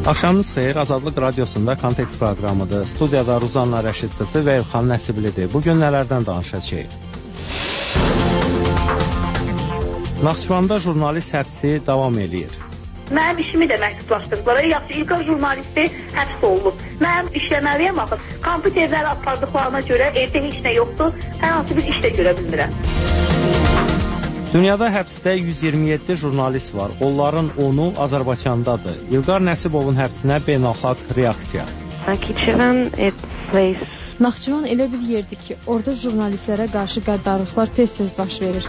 Axşamınız xeyir, Azadlıq Radiosunda Kontekst proqramıdır. Studiyada Ruzanna Rəşid qızı və İlxan Nəsiblidir. Bugün nələrdən danışacağıq? Naxçıvanda jurnalist həbsi davam eləyir. Mənim işimi də məhdudlaşdırdılar. Yaxşı, İlqar jurnalisti həbs olunub. Mənim işləməliyəm axı. Kompüterləri apardıqlarına görə evdə heç nə yoxdur. Hər hansı bir iş də görə bilmirəm. Dünyada həbsdə 127 jurnalist var. Onların 10-u Azərbaycandadır. İlqar Nəsibovun həbsinə beynəlxalq reaksiya. Naxçıvan elə bir yerdir ki, orada jurnalistlərə qarşı qəddarlıqlar tez-tez baş verir.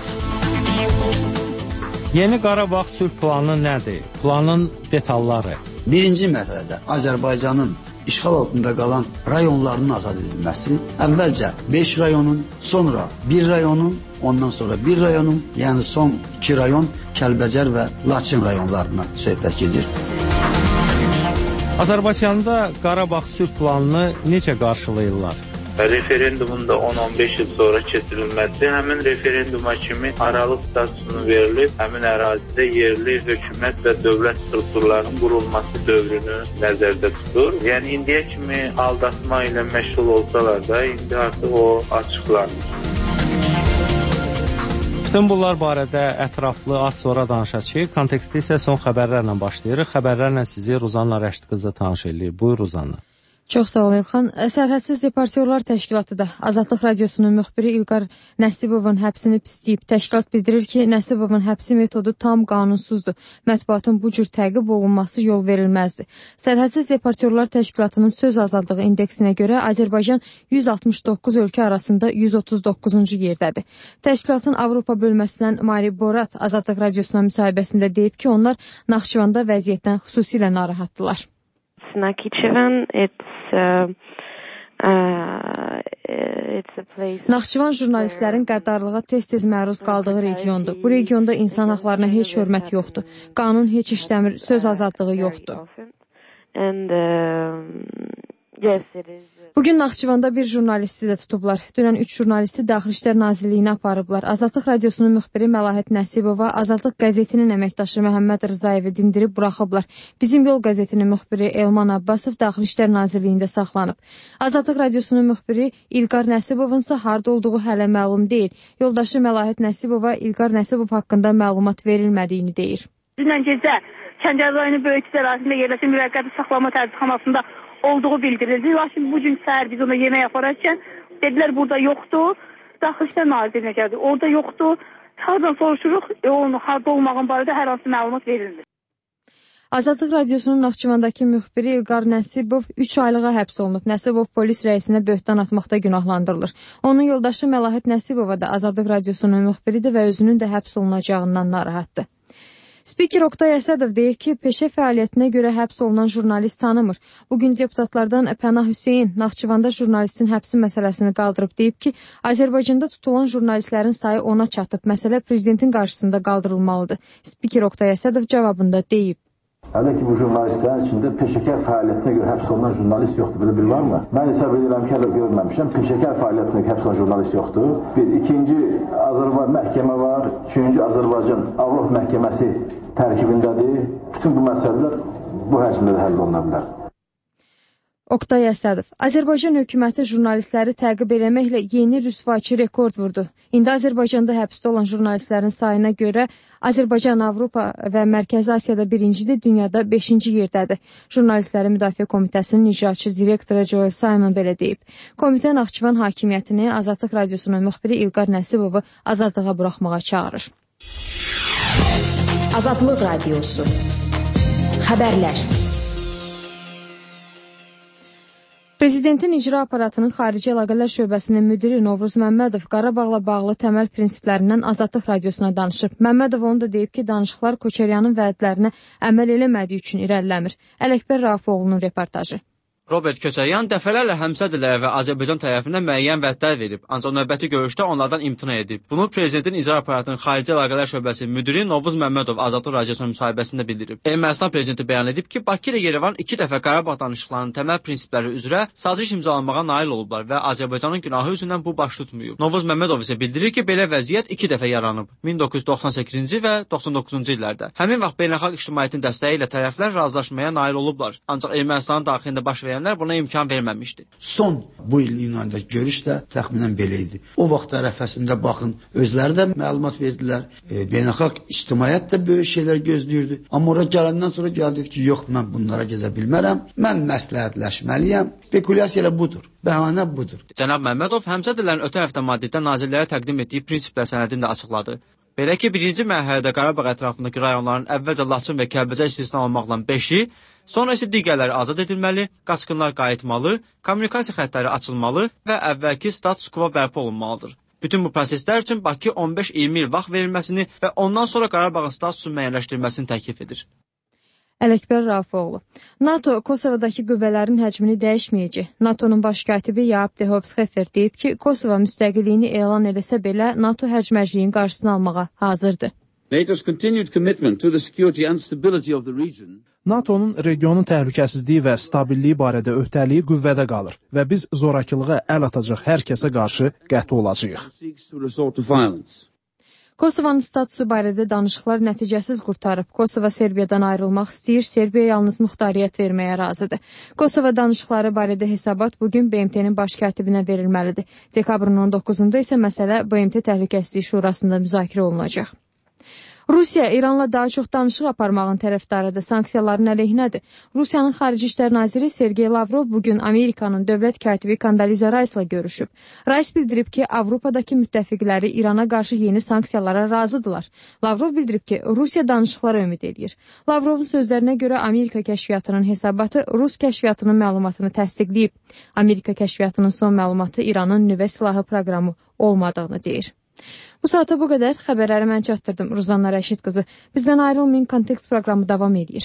Yeni Qarabağ sülh planı nədir? Planın detalları. Birinci mərhələdə Azərbaycanın işğal altında qalan rayonlarının azad edilməsi, əvvəlcə 5 rayonun, sonra 1 rayonun, ondan sonra 1 rayonun, yəni son 2 rayon Kəlbəcər və Laçın rayonlarına söhbət gedir. Azərbaycanda Qarabağ sülh planını necə qarşılayırlar? Referendumunda 10-15 il sonra keçirilməsi, həmin referenduma kimi aralıq statusunu verilib, həmin ərazidə yerli hökumət və dövlət strukturlarının qurulması dövrünü nəzərdə tutur. Yəni, indiyə kimi aldatma ilə məşğul olsalar da, indi artıq o açıqlanır. Bütün bunlar barədə ətraflı az sonra danışacağıq. Konteksti isə son xəbərlərlə başlayırıq. Xəbərlərlə sizi Ruzanna Rəşid qızı tanış edir. Buyur Ruzanna. Çox sağ olun İlxan. Sərhədsiz Deportyorlar Təşkilatı da Azadlıq Radiosunun müxbiri İlqar Nəsibovun həbsini pisləyib. Təşkilat bildirir ki, Nəsibovun həbsi metodu tam qanunsuzdur. Mətbuatın bu cür təqib olunması yol verilməzdir. Sərhədsiz Deportyorlar Təşkilatının söz azadlığı indeksinə görə Azərbaycan 169 ölkə arasında 139-cu yerdədir. Təşkilatın Avropa bölməsindən Mari Borat Azadlıq Radiosuna müsahibəsində deyib ki, onlar Naxçıvanda vəziyyətdən xüsusilə narahatdılar. Naxçıvan jurnalistlərin qəddarlığa tez-tez məruz qaldığı regiondur. Bu regionda insan haqlarına heç hörmət yoxdur. Qanun heç işləmir, söz azadlığı yoxdur. Bugün Naxçıvanda bir jurnalisti də tutublar. Dünən 3 jurnalisti Daxili İşlər Nazirliyinə aparıblar. Azadlıq Radiosunun müxbiri Məlahət Nəsibova, Azadlıq qəzetinin əməkdaşı Məhəmməd Rzayevi dindirib buraxıblar. Bizim Yol qəzetinin müxbiri Elman Abbasov Daxili İşlər Nazirliyində saxlanıb. Azadlıq Radiosunun müxbiri İlqar Nəsibovunsa harda olduğu hələ məlum deyil. Yoldaşı Məlahət Nəsibova İlqar Nəsibov haqqında məlumat verilmədiyini deyir. Dünən gecə Kəncər rayonu Böyükçə ərazisində yerləşən müvəqqəti saxlama tərcüməxanasında olduğu bildirildi. Lakin bugün səhər biz ona yemək yapararkən dedilər burada yoxdur. Daxili İşlər Nazirinə gəldi. Orada yoxdur. Hardan soruşuruq? Onun harda olmağın barədə hər hansı məlumat verilmir. Azadlıq Radiosunun Naxçıvandakı müxbiri İlqar Nəsibov 3 aylığa həbs olunub. Nəsibov polis rəisinə böhtan atmaqda günahlandırılır. Onun yoldaşı Məlahət Nəsibova da Azadlıq Radiosunun müxbiridir və özünün də həbs olunacağından narahatdır. Spiker Oqtay Əsədov deyir ki, peşə fəaliyyətinə görə həbs olunan jurnalist tanımır. Bugün deputatlardan Pənah Hüseyin Naxçıvanda jurnalistin həbsi məsələsini qaldırıb deyib ki, Azərbaycanda tutulan jurnalistlərin sayı 10-a çatıb. Məsələ prezidentin qarşısında qaldırılmalıdır. Spiker Oqtay Əsədov cavabında deyib. Hələ ki, bu jurnalistlərin içində peşəkar fəaliyyətinə görə həbs olunan jurnalist yoxdur. Belə bir var mı? Mən hesab edirəm ki, hələ görməmişəm. Peşəkar fəaliyyətinə həbs olunan jurnalist yoxdur. İkinci Azərbaycan məhkəmə var. Üçüncü Azərbaycan Avropa məhkəməsi tərkibindədir. Bütün bu məsələlər bu həcmdə də həll oluna bilər. Oqtay Əsədov, Azərbaycan hökuməti jurnalistləri təqib eləməklə yeni rüsvayçı rekord vurdu. İndi Azərbaycanda həbsdə olan jurnalistlərin sayına görə Azərbaycan Avropa və Mərkəzi Asiyada birincidir, dünyada 5-ci yerdədir. Jurnalistlərin Müdafiə Komitəsinin icraçı direktoru Joel Simon belə deyib. Komitə Naxçıvan hakimiyyətini Azadlıq Radiosunun müxbiri İlqar Nəsibovu azadlığa buraxmağa çağırır. Azadlıq Radiosu. Xəbərlər. Prezidentin icra aparatının Xarici Əlaqələr Şöbəsinin müdiri Novruz Məmmədov Qarabağla bağlı təməl prinsiplərindən Azadlıq Radiosuna danışıb. Məmmədov onu da deyib ki, danışıqlar Koçaryanın vədlərinə əməl eləmədiyi üçün irəliləmir. Ələkbər Rafifoğlu'nun reportajı. Robert Köçəryan dəfələrlə həmsədrlərə və Azərbaycan tərəfindən müəyyən vədlər verib, ancaq növbəti görüşdə onlardan imtina edib. Bunu prezidentin icra aparatının xarici əlaqələr şöbəsi müdiri Novuz Məmmədov Azadlıq Radiosunun müsahibəsində bildirib. Ermənistan prezidenti bəyan edib ki, Bakı ilə Yerevan 2 dəfə Qarabağ danışıqlarının təməl prinsipləri üzrə saziş imzalanmağa nail olublar və Azərbaycanın günahı üzündən bu baş tutmayıb. Novuz Məmmədov isə bildirir ki, belə vəziyyət 2 dəfə yaranıb, 1998-ci və 99-cu illərdə. Həmin vaxt beynəlxalq ictimaiyyətin dəstəyi ilə tərəflər razılaşmaya nail olublar. Ancaq Ermənistanın daxilində baş verənlər buna imkan verməmişdi. Son bu ilin ayında görüş də təxminən belə idi. O vaxt ərəfəsində baxın, özləri də məlumat verdilər. Beynəlxalq ictimaiyyət də böyük şeylər gözləyirdi. Amma ora gələndən sonra gəldi ki, yox, mən bunlara gedə bilmərəm. Mən məsləhətləşməliyəm. Spekulyasiya elə budur. Bəhanə budur. Cənab Məmmədov həmsədrlərin ötən həftə maddədə nazirlərə təqdim etdiyi prinsiplər sənədini də açıqladı. Belə ki, birinci mərhələdə Qarabağ ətrafındakı rayonların əvvəlcə Laçın və Kəlbəcər istisna olmaqla 5-i, sonra isə digərləri azad edilməli, qaçqınlar qayıtmalı, kommunikasiya xəttləri açılmalı və əvvəlki status quo bərpa olunmalıdır. Bütün bu proseslər üçün Bakı 15-20 il vaxt verilməsini və ondan sonra Qarabağın statusunun müəyyənləşdirilməsini təklif edir. Ələkbər Rafoğlu. NATO Kosovadakı qüvvələrin həcmini dəyişməyəcək. NATO'nun baş katibi Jaap de Hoop Scheffer deyib ki, Kosova müstəqilliyini elan eləsə belə NATO hərcmərciliyin qarşısını almağa hazırdır. NATO'nun regionun təhlükəsizliyi və stabilliyi barədə öhdəliyi qüvvədə qalır və biz zorakılığa əl atacaq hər kəsə qarşı qəti olacağıq. Kosovanın statusu barədə danışıqlar nəticəsiz qurtarıb. Kosova Serbiyadan ayrılmaq istəyir, Serbiya yalnız muxtariyyət verməyə razıdır. Kosova danışıqları barədə hesabat bugün BMT-nin baş katibinə verilməlidir. Dekabrın 19-da isə məsələ BMT Təhlükəsizlik Şurasında müzakirə olunacaq. Rusiya İranla daha çox danışıq aparmağın tərəfdarıdır, sanksiyaların əleyhinədir. Rusiyanın Xarici İşlər Naziri Sergey Lavrov bugün Amerikanın dövlət katibi Kondoliza Rice'la görüşüb. Rice bildirib ki, Avropadakı müttəfiqləri İrana qarşı yeni sanksiyalara razıdırlar. Lavrov bildirib ki, Rusiya danışıqlara ümid edir. Lavrovun sözlərinə görə Amerika kəşfiyyatının hesabatı Rus kəşfiyyatının məlumatını təsdiqləyib. Amerika kəşfiyyatının son məlumatı İranın nüvə silahı proqramı olmadığını deyir. Bu saata bu qədər. Xəbərləri mən çatdırdım. Ruzanna Rəşid qızı. Bizdən ayrılmayın, Kontekst proqramı davam edir.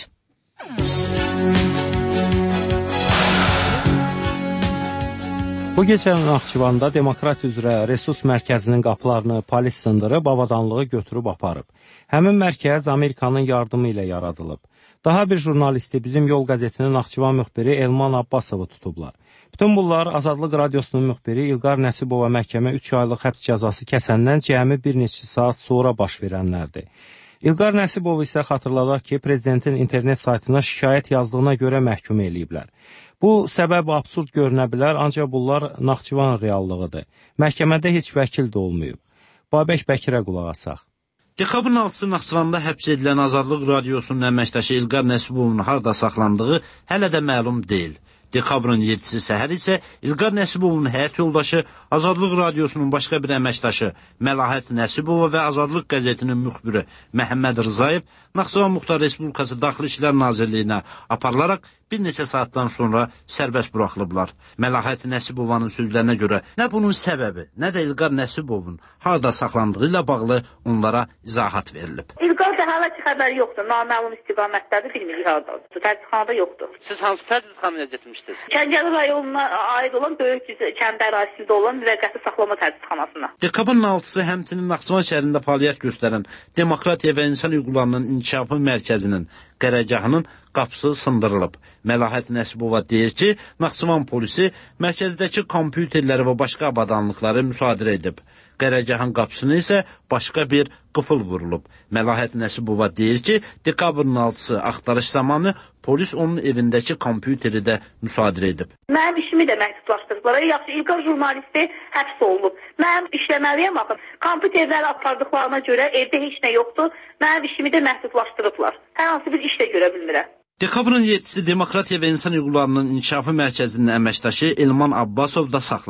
Bu gecə Naxçıvanda Demokrat üzrə resurs mərkəzinin qapılarını polis sındırıb, avadanlığı götürüb aparıb. Həmin mərkəz Amerikanın yardımı ilə yaradılıb. Daha bir jurnalisti bizim Yol qəzetinin Naxçıvan müxbiri Elman Abbasovu tutublar. Bütün bunlar Azadlıq Radiosunun müxbiri İlqar Nəsibova məhkəmə 3 aylıq həbs cəzası kəsəndən cəmi bir neçə saat sonra baş verənlərdir. İlqar Nəsibov isə xatırladaq ki, prezidentin internet saytına şikayət yazdığına görə məhkum eləyiblər. Bu səbəb absurd görünə bilər, ancaq bunlar Naxçıvan reallığıdır. Məhkəmədə heç vəkil də olmayıb. Babək Bəkirə qulaq asaq. Dekabrın 6-sı Naxçıvanda həbs edilən Azadlıq Radiosunun əməkdaşı İlqar Nəsibovun harada saxlandığı hələ də məlum deyil. Dekabrın 7-si səhər isə İlqar Nəsibovun həyat yoldaşı, Azadlıq Radiosunun başqa bir əməkdaşı Məlahət Nəsibova və Azadlıq qəzetinin müxbiri Məhəmməd Rzayev Naxçıvan Muxtar Respublikası Daxili İşlər Nazirliyinə aparılaraq bir neçə saatdan sonra sərbəst buraxılıblar. Məlahət Nəsibovanın sözlərinə görə nə bunun səbəbi, nə də İlqar Nəsibovun harada saxlandığı ilə bağlı onlara izahat verilib. İlqar da hələ ki xəbəri yoxdur, naməlum istiqamətdədir, bilmirik haradadır. Tədqiqatxanada yoxdur. Siz hansı tədqiqatxanaya getmişdiniz? Kəngəli rayonuna aid olan böyük kənd ərazisində olan müvəqqəti saxlama tədqiqatxanasına. Dekabrın 6-sı həmçinin Naxçıvan şəhərində fəaliyyət göstərən Demokratiya və İnsan Hüquqlarının İnkişafı Mərkəzinin qərargahının qapısı sındırılıb. Məlahət Nəsibova deyir ki, Naxçıvan polisi mərkəzdəki kompüterləri və başqa avadanlıqları müsadirə edib. Qərargahın qapısını isə başqa bir qıfıl vurulub. Məlahət Nəsibova deyir ki, dekabrın 6-sı axtarış zamanı polis onun evindəki kompüteri də müsadirə edib. Mənim işimi də məhdudlaşdırdılar. Yaxşı, İlqar jurnalisti həbs olunub. Mənim işləməliyəm axı. Kompüterləri apardıqlarına görə evdə heç nə yoxdur. Mənim işimi də məhdudlaşdırıblar. Hər hansı bir iş də görə bilmirəm. Dekabrın 7-si Demokratiya və İnsan Hüquqlarının İnkişafı Mərkəzinin əməkdaşı Elman Abbasov da saxlanıb.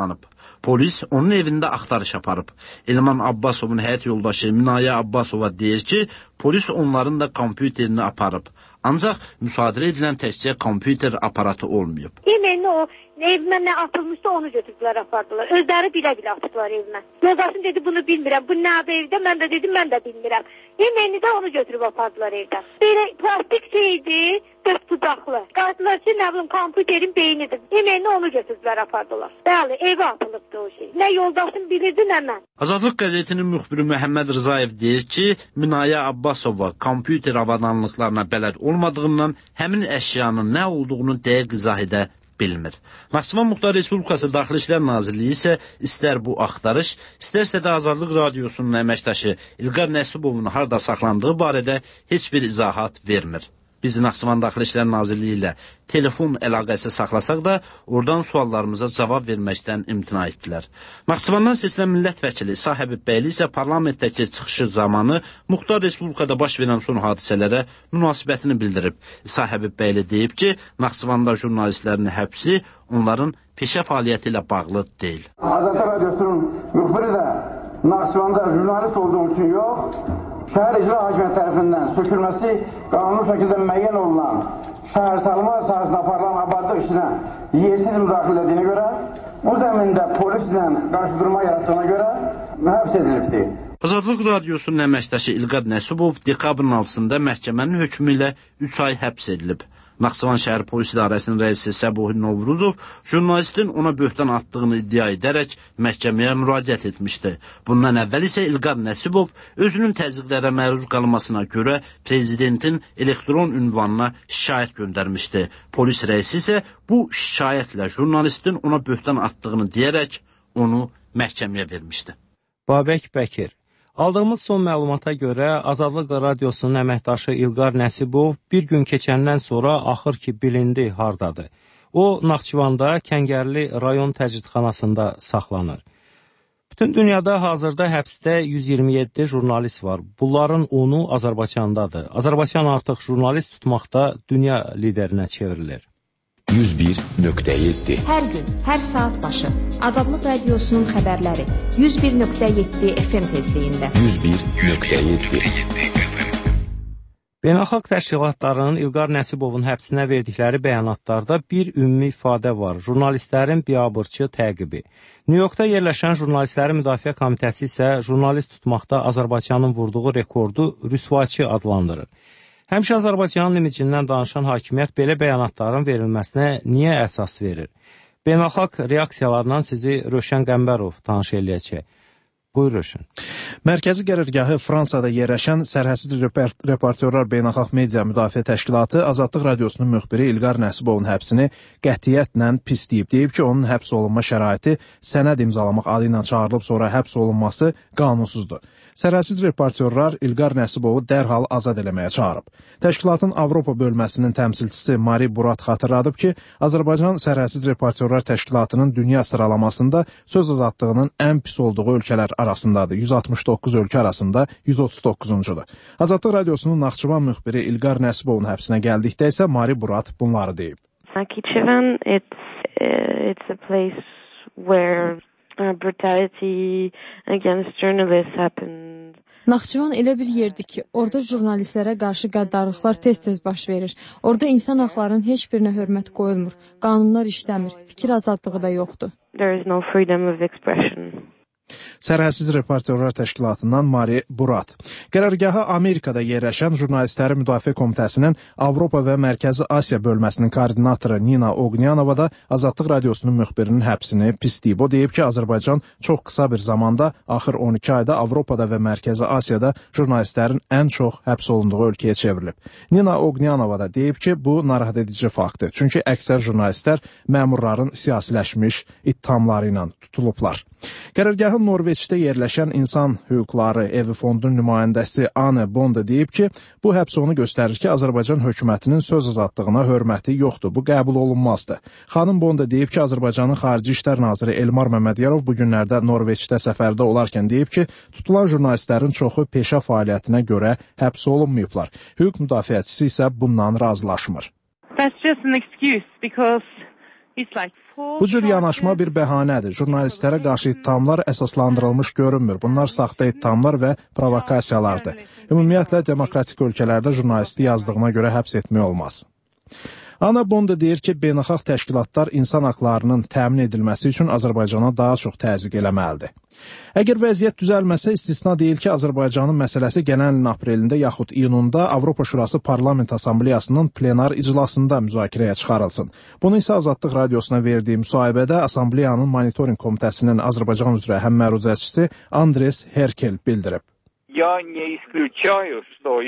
Polis onun evində axtarış aparıb. Elman Abbasovun həyat yoldaşı Minaya Abbasova deyir ki, polis onların da kompüterini aparıb. Ancaq müsadirə edilən təkcə kompüter aparatı olmayıb. Yeməyin o evimə nə atılmışsa onu götürdülər, apardılar. Özləri bilə-bilə atıblar evimə. Yoldaşım dedi, bunu bilmirəm. Bu nədir evdə? Mən də dedim, mən də bilmirəm. Yeməyini də onu götürüb apardılar evdən. Belə plastik şeydi, 4 budaqlı. Qarşılar ki, nə bilim, kompüterin beynidir. Yeməyini onu götürdülər, apardılar. Bəli, evə atılıbdı o şey. Nə yoldaşım bilirdi, nə mən. Azadlıq qəzetinin müxbiri Məhəmməd Rızayev deyir ki, Minaya Abbasova kompüter avadanlıqlarına bələd olmadığından həmin əşyanın nə olduğunu dəqiq izah edə bilmir. Naxçıvan Muxtar Respublikası Daxili İşlər Nazirliyi isə istər bu axtarış, istərsə də Azadlıq Radiosunun əməkdaşı İlqar Nəsibovun harda saxlandığı barədə heç bir izahat vermir. Biz Naxçıvan Daxili İşlər Nazirliyi ilə telefon əlaqəsi saxlasaq da, oradan suallarımıza cavab verməkdən imtina etdilər. Naxçıvandan seçilən millət vəkili İsa Həbibbəyli isə parlamentdəki çıxışı zamanı Muxtar Respublikada baş verən son hadisələrə münasibətini bildirib. İsa Həbibbəyli deyib ki, Naxçıvanda jurnalistlərin həbsi onların peşə fəaliyyəti ilə bağlı deyil. Azadlıq Radiosunun müxbiri də Naxçıvanda jurnalist olduğu üçün yox, şəhər icra hakimiyyəti tərəfindən sökülməsi qanuni şəkildə müəyyən olunan şəhər salma sahəsində aparılan abadlıq işinə yersiz müdaxilə edildiyinə görə, o zəmində polislə qarşıdurma yaratdığına görə həbs edilibdir. Azadlıq Radiosunun əməkdaşı İlqar Nəsibov dekabrın 6-sında məhkəmənin hökmü ilə 3 ay həbs edilib. Naxçıvan şəhər polis idarəsinin rəisi Səbuhi Novruzov jurnalistin ona böhtan atdığını iddia edərək məhkəməyə müraciət etmişdi. Bundan əvvəl isə İlqar Nəsibov özünün təzyiqlərə məruz qalmasına görə prezidentin elektron ünvanına şikayət göndərmişdi. Polis rəisi isə bu şikayətlə jurnalistin ona böhtan atdığını deyərək onu məhkəməyə vermişdi. Babək Bəkir. Aldığımız son məlumata görə Azadlıq Radiosunun əməkdaşı İlqar Nəsibov bir gün keçəndən sonra axır ki bilindi hardadır. O, Naxçıvanda Kəngərli rayon təcridxanasında saxlanır. Bütün dünyada hazırda həbsdə 127 jurnalist var. Bunların 10-u Azərbaycandadır. Azərbaycan artıq jurnalist tutmaqda dünya liderinə çevrilir. 101.7 Hər gün, hər saat başı Azadlıq Radiosunun xəbərləri 101.7 FM tezliyində 101.7 Beynəlxalq təşkilatların İlqar Nəsibovun həbsinə verdikləri bəyanatlarda bir ümumi ifadə var. Jurnalistlərin biabırçı təqibi. New Yorkda yerləşən Jurnalistlərin Müdafiə Komitəsi isə jurnalist tutmaqda Azərbaycanın vurduğu rekordu rüsvaçı adlandırır. Həmişə Azərbaycanın imicindən danışan hakimiyyət belə bəyanatların verilməsinə niyə əsas verir? Beynəlxalq reaksiyalarından sizi Rövşən Qəmbərov tanış eləyəcək. Buyur Rövşən. Mərkəzi qərargahı Fransada yerləşən Sərhədsiz Reportyorlar Beynəlxalq Media Müdafiə Təşkilatı Azadlıq Radiosunun müxbiri İlqar Nəsibovun həbsini qətiyyətlə pisləyib. Deyib ki, onun həbs olunma şəraiti sənəd imzalamaq adı ilə çağırılıb sonra həbs olunması qanunsuzdur. Sərhədsiz Reportyorlar İlqar Nəsibovu dərhal azad eləməyə çağırıb. Təşkilatın Avropa bölməsinin təmsilçisi Mari Burat xatırladıb ki, Azərbaycan Sərhədsiz Reportyorlar Təşkilatının dünya sıralamasında söz azadlığının ən pis olduğu ölkələr arasındadır. 169 ölkə arasında 139-cudur. Azadlıq Radiosunun Naxçıvan müxbiri İlqar Nəsibovun həbsinə gəldikdə isə Mari Burat bunları deyib. Naxçıvan, it's a place where brutality against journalists happens. Naxçıvan elə bir yerdir ki, orada jurnalistlərə qarşı qəddarlıqlar tez-tez baş verir. Orada insan haqlarının heç birinə hörmət qoyulmur. Qanunlar işləmir. Fikir azadlığı da yoxdur. There is no freedom of expression. Sərhədsiz Reportyorlar Təşkilatından Mari Burat. Qərargahı Amerikada yerləşən Jurnalistlərin Müdafiə Komitəsinin Avropa və Mərkəzi Asiya bölməsinin koordinatoru Nina Ognyanova da Azadlıq Radiosunun müxbirinin həbsini pisləyib. O deyib ki, Azərbaycan çox qısa bir zamanda, axır 12 ayda Avropada və Mərkəzi Asiyada jurnalistlərin ən çox həbs olunduğu ölkəyə çevrilib. Nina Ognyanova da deyib ki, bu narahat edici faktdır. Çünki əksər jurnalistlər məmurların siyasiləşmiş ittihamları ilə tutulublar. Qərargahın Norveçdə yerləşən İnsan Hüquqları Evi Fondunun nümayəndəsi Anne Bonda deyib ki, bu həbs onu göstərir ki, Azərbaycan hökumətinin söz azadlığına hörməti yoxdur. Bu qəbul olunmazdır. Xanım Bonda deyib ki, Azərbaycanın Xarici İşlər naziri Elmar Məmmədiyarov bu günlərdə Norveçdə səfərdə olarkən deyib ki, tutulan jurnalistlərin çoxu peşə fəaliyyətinə görə həbs olunmayıblar. Hüquq müdafiəçisi isə bundan razılaşmır. That's just an excuse because Bu cür yanaşma bir bəhanədir. Jurnalistlərə qarşı ittihamlar əsaslandırılmış görünmür. Bunlar saxta ittihamlar və provokasiyalardır. Ümumiyyətlə, demokratik ölkələrdə jurnalisti yazdığına görə həbs etmək olmaz. Ana Bonda deyir ki, beynəlxalq təşkilatlar insan haqlarının təmin edilməsi üçün Azərbaycana daha çox təzyiq eləməlidir. Əgər vəziyyət düzəlməsə, istisna deyil ki, Azərbaycanın məsələsi gələn ilin aprelində yaxud iyununda Avropa Şurası Parlament Assambleyasının plenar iclasında müzakirəyə çıxarılsın. Bunu isə Azadlıq Radiosuna verdiyi müsahibədə Assambleyanın Monitoring Komitəsinin Azərbaycan üzrə həmməruzəçisi Andres Herkel bildirib. Я не исключаю, что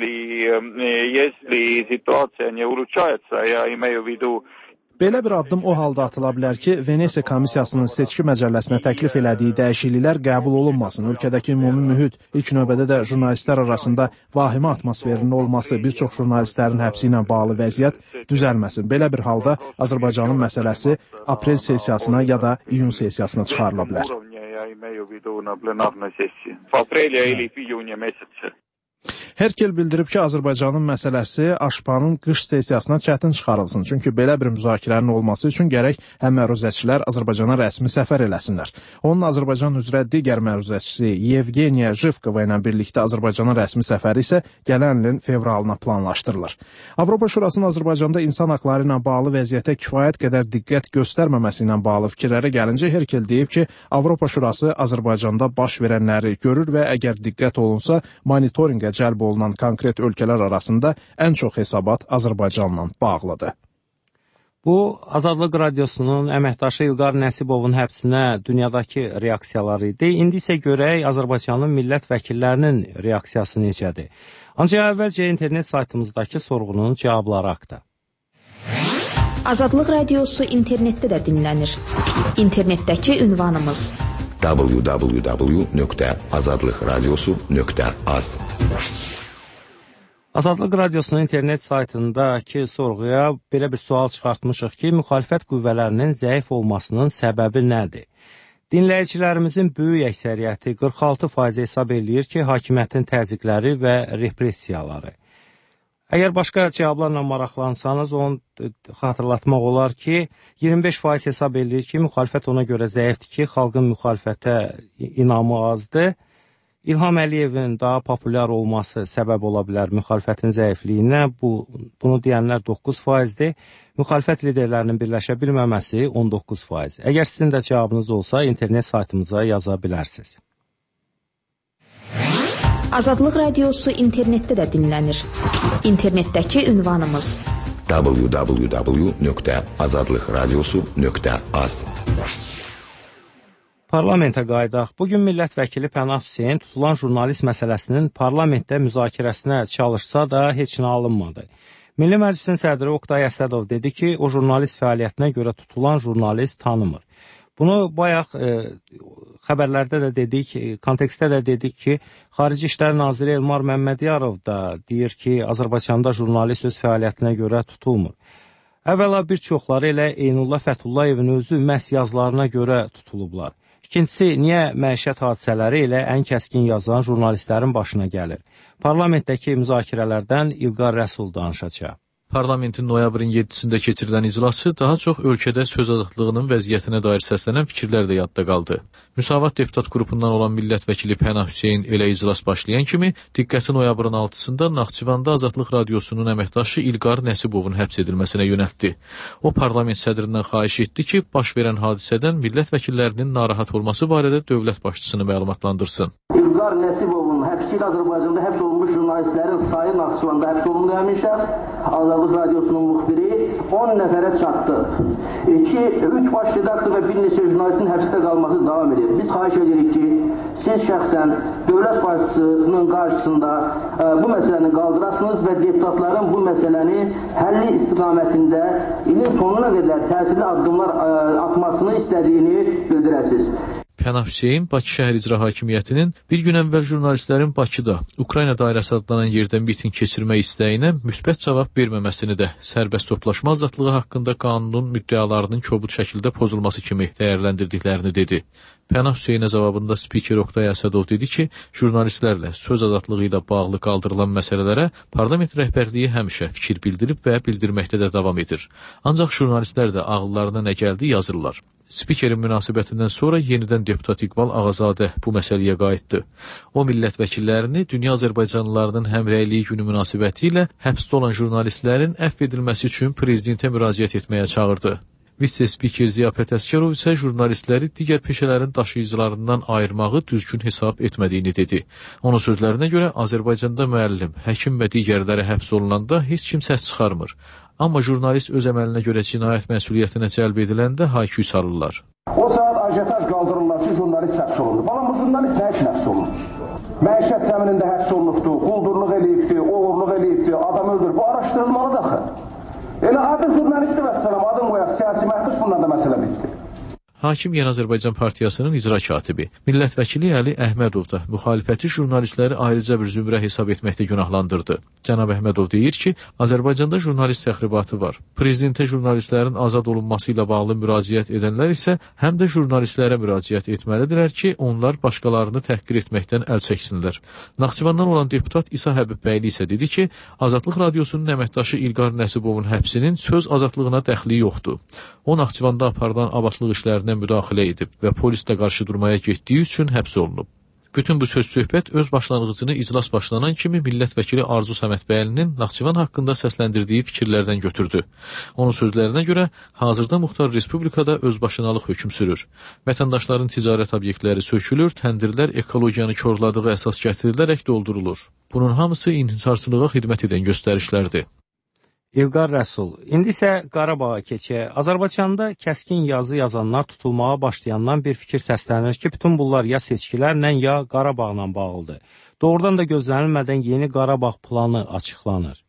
если ситуация не улучшается, я имею в виду... Belə bir addım o halda atıla bilər ki, Venesiya Komissiyasının seçki məcəlləsinə təklif elədiyi dəyişikliklər qəbul olunmasın. Ölkədəki ümumi mühit, ilk növbədə də jurnalistlər arasında vahimə atmosferinin olması, bir çox jurnalistlərin həbsi ilə bağlı vəziyyət düzəlməsin. Belə bir halda Azərbaycanın məsələsi aprel sessiyasına ya da iyun sessiyasına çıxarıla bilər. Имею в виду на пленарной сессии. В апреле или в июне месяце. Herkel bildirib ki, Azərbaycanın məsələsi Aşpanın qış sessiyasına çətin çıxarılsın. Çünki belə bir müzakirənin olması üçün gərək həm məruzəçilər Azərbaycana rəsmi səfər eləsinlər. Onun Azərbaycan üzrə digər məruzəçisi Yevgeniya Jivkova ilə birlikdə Azərbaycana rəsmi səfəri isə gələn ilin fevralına planlaşdırılır. Avropa Şurasının Azərbaycanda insan haqları ilə bağlı vəziyyətə kifayət qədər diqqət göstərməməsi ilə bağlı fikirlərə gəlincə Herkel deyib ki, Avropa Şurası Azərbaycanda baş verənləri görür və əgər diqqət olunsa, monitorinqə cəlb olunan konkret ölkələr arasında ən çox hesabat Azərbaycanla bağlıdır. Bu, Azadlıq Radiosunun əməkdaşı İlqar Nəsibovun həbsinə dünyadakı reaksiyaları idi. İndi isə görək Azərbaycanın millət vəkillərinin reaksiyası necədir. Ancaq əvvəlcə internet saytımızdakı sorğunun cavabları haqqında. Azadlıq Radiosu internetdə də dinlənir. İnternetdəki ünvanımız www.azadlıqradiosu.az. Azadlıq Radiosunun internet saytındakı sorğuya belə bir sual çıxartmışıq ki, müxalifət qüvvələrinin zəif olmasının səbəbi nədir? Dinləyicilərimizin böyük əksəriyyəti 46% hesab eləyir ki, hakimiyyətin təzyiqləri və repressiyaları. Əgər başqa cavablarla maraqlansanız, onu xatırlatmaq olar ki, 25% hesab eləyir ki, müxalifət ona görə zəifdir ki, xalqın müxalifətə inamı azdır. İlham Əliyevin daha populyar olması səbəb ola bilər müxalifətin zəifliyinə. Bunu deyənlər 9%-dir. Müxalifət liderlərinin birləşə bilməməsi 19%. Əgər sizin də cavabınız olsa, internet saytımıza yaza bilərsiniz. Azadlıq Radiosu internetdə də dinlənir. İnternetdəki ünvanımız www.azadlıqradiosu.az. Parlamentə qayıdaq. Bugün millət vəkili Pənah Hüseyn tutulan jurnalist məsələsinin parlamentdə müzakirəsinə çalışsa da heç nə alınmadı. Milli Məclisin sədri Oqtay Əsədov dedi ki, o jurnalist fəaliyyətinə görə tutulan jurnalist tanımır. Bunu bayaq xəbərlərdə də dedik, kontekstdə də dedik ki, Xarici İşlər Naziri Elmar Məmmədiyarov da deyir ki, Azərbaycanda jurnalist öz fəaliyyətinə görə tutulmur. Əvvəla bir çoxları elə Eynullah Fətullayevin özü məhz yazılarına görə tutulublar. İkincisi, niyə məişət hadisələri elə ən kəskin yazan jurnalistlərin başına gəlir? Parlamentdəki müzakirələrdən İlqar Rəsul danışacaq. Parlamentin noyabrın 7-sində keçirilən iclası daha çox ölkədə söz azadlığının vəziyyətinə dair səslənən fikirlər də yadda qaldı. Müsavat deputat qrupundan olan millət vəkili Pənah Hüseyn elə iclas başlayan kimi diqqəti noyabrın 6-sında Naxçıvanda Azadlıq Radiosunun əməkdaşı İlqar Nəsibovun həbs edilməsinə yönəltdi. O, parlament sədrindən xahiş etdi ki, baş verən hadisədən millət vəkillərinin narahat olması barədə dövlət başçısını məlumatlandırsın. İlqar Nəsibovun həbsi ilə Azərbaycanda həbs olunmuş jurnalistlərin sayı Naxçıvanda həbs olunduğu həmin şəxs Azadlıq Radiosunun müxbiri 10 nəfərə çatdı. 3 baş redaktor və bir neçə jurnalistin həbsdə qalması davam edir. Biz xahiş edirik ki, siz şəxsən dövlət başçısının qarşısında bu məsələni qaldırasınız və deputatların bu məsələni həlli istiqamətində ilin sonuna qədər təsirli addımlar atmasını istədiyini bildirəsiniz. Pənah Hüseyn Bakı şəhər icra hakimiyyətinin bir gün əvvəl jurnalistlərin Bakıda Ukrayna dairəsi adlanan yerdə miting keçirmək istəyinə müsbət cavab verməməsini də sərbəst toplaşma azadlığı haqqında qanunun müddəalarının kobud şəkildə pozulması kimi dəyərləndirdiklərini dedi. Pənah Hüseynə cavabında spiker Oqtay Əsədov dedi ki, jurnalistlərlə söz azadlığı ilə bağlı qaldırılan məsələlərə parlament rəhbərliyi həmişə fikir bildirib və bildirməkdə də davam edir. Ancaq jurnalistlər də ağıllarına nə gəldi yazırlar. Spikerin münasibətindən sonra yenidən deputat İqbal Ağazadə bu məsələyə qayıtdı. O, millət vəkillərini dünya Azərbaycanlılarının həmrəyliyi günü münasibəti ilə həbsdə olan jurnalistlərin əfv edilməsi üçün prezidentə müraciət etməyə çağırdı. Vitse-spiker Ziyafət Əsgərov isə jurnalistləri digər peşələrin daşıyıcılarından ayırmağı düzgün hesab etmədiyini dedi. Onun sözlərinə görə Azərbaycanda müəllim, həkim və digərləri həbs olunanda heç kim səs çıxarmır. Amma jurnalist öz əməlinə görə cinayət məsuliyyətinə cəlb ediləndə hayküy salırlar. O saat ajetaj qaldırırlar ki, jurnalist həbs olundu. Balam, bu jurnalist nə üçün həbs olundu? Məişət zəminində həbs olunubdu, quldurluq eləyibdi, oğurluq eləyibdi, adam öldürüb. Bu araşdırılmalıdır axı. Elə adı jurnalisti vəssalam, adın qoyaq, siyasi məhbus, bundan da məsələ bitdi. Hakim Yeni Azərbaycan Partiyasının icra katibi, millət vəkili Əli Əhmədov da müxalifəti jurnalistləri ayrıca bir zümrə hesab etməkdə günahlandırdı. Cənab Əhmədov deyir ki, Azərbaycanda jurnalist təxribatı var. Prezidentə jurnalistlərin azad olunması ilə bağlı müraciət edənlər isə həm də jurnalistlərə müraciət etməlidirlər ki, onlar başqalarını təhqir etməkdən əl çəksinlər. Naxçıvandan olan deputat İsa Həbibbəyli isə dedi ki, Azadlıq Radiosunun əməkdaşı İlqar Nəsibovun həbsinin söz azadlığına dəxli yoxdur. O, Naxçıvanda aparılan abadlıq işlərinə müdaxilə edib və polislə qarşı durmaya getdiyi üçün həbs olunub. Bütün bu söz-söhbət öz başlanğıcını iclas başlanan kimi millət vəkili Arzu Səmədbəylinin Naxçıvan haqqında səsləndirdiyi fikirlərdən götürdü. Onun sözlərinə görə, hazırda Muxtar Respublikada özbaşınalıq hökm sürür. Vətəndaşların ticarət obyektləri sökülür, təndirlər ekologiyanı korladığı əsas gətirilərək doldurulur. Bunun hamısı inhisarçılığa xidmət edən göstərişlərdir. İlqar Rəsul, indi isə Qarabağa keçək. Azərbaycanda kəskin yazı yazanlar tutulmağa başlayandan bir fikir səslənir ki, bütün bunlar ya seçkilərlə, ya Qarabağla bağlıdır. Doğrudan da gözlənilmədən yeni Qarabağ planı açıqlanır.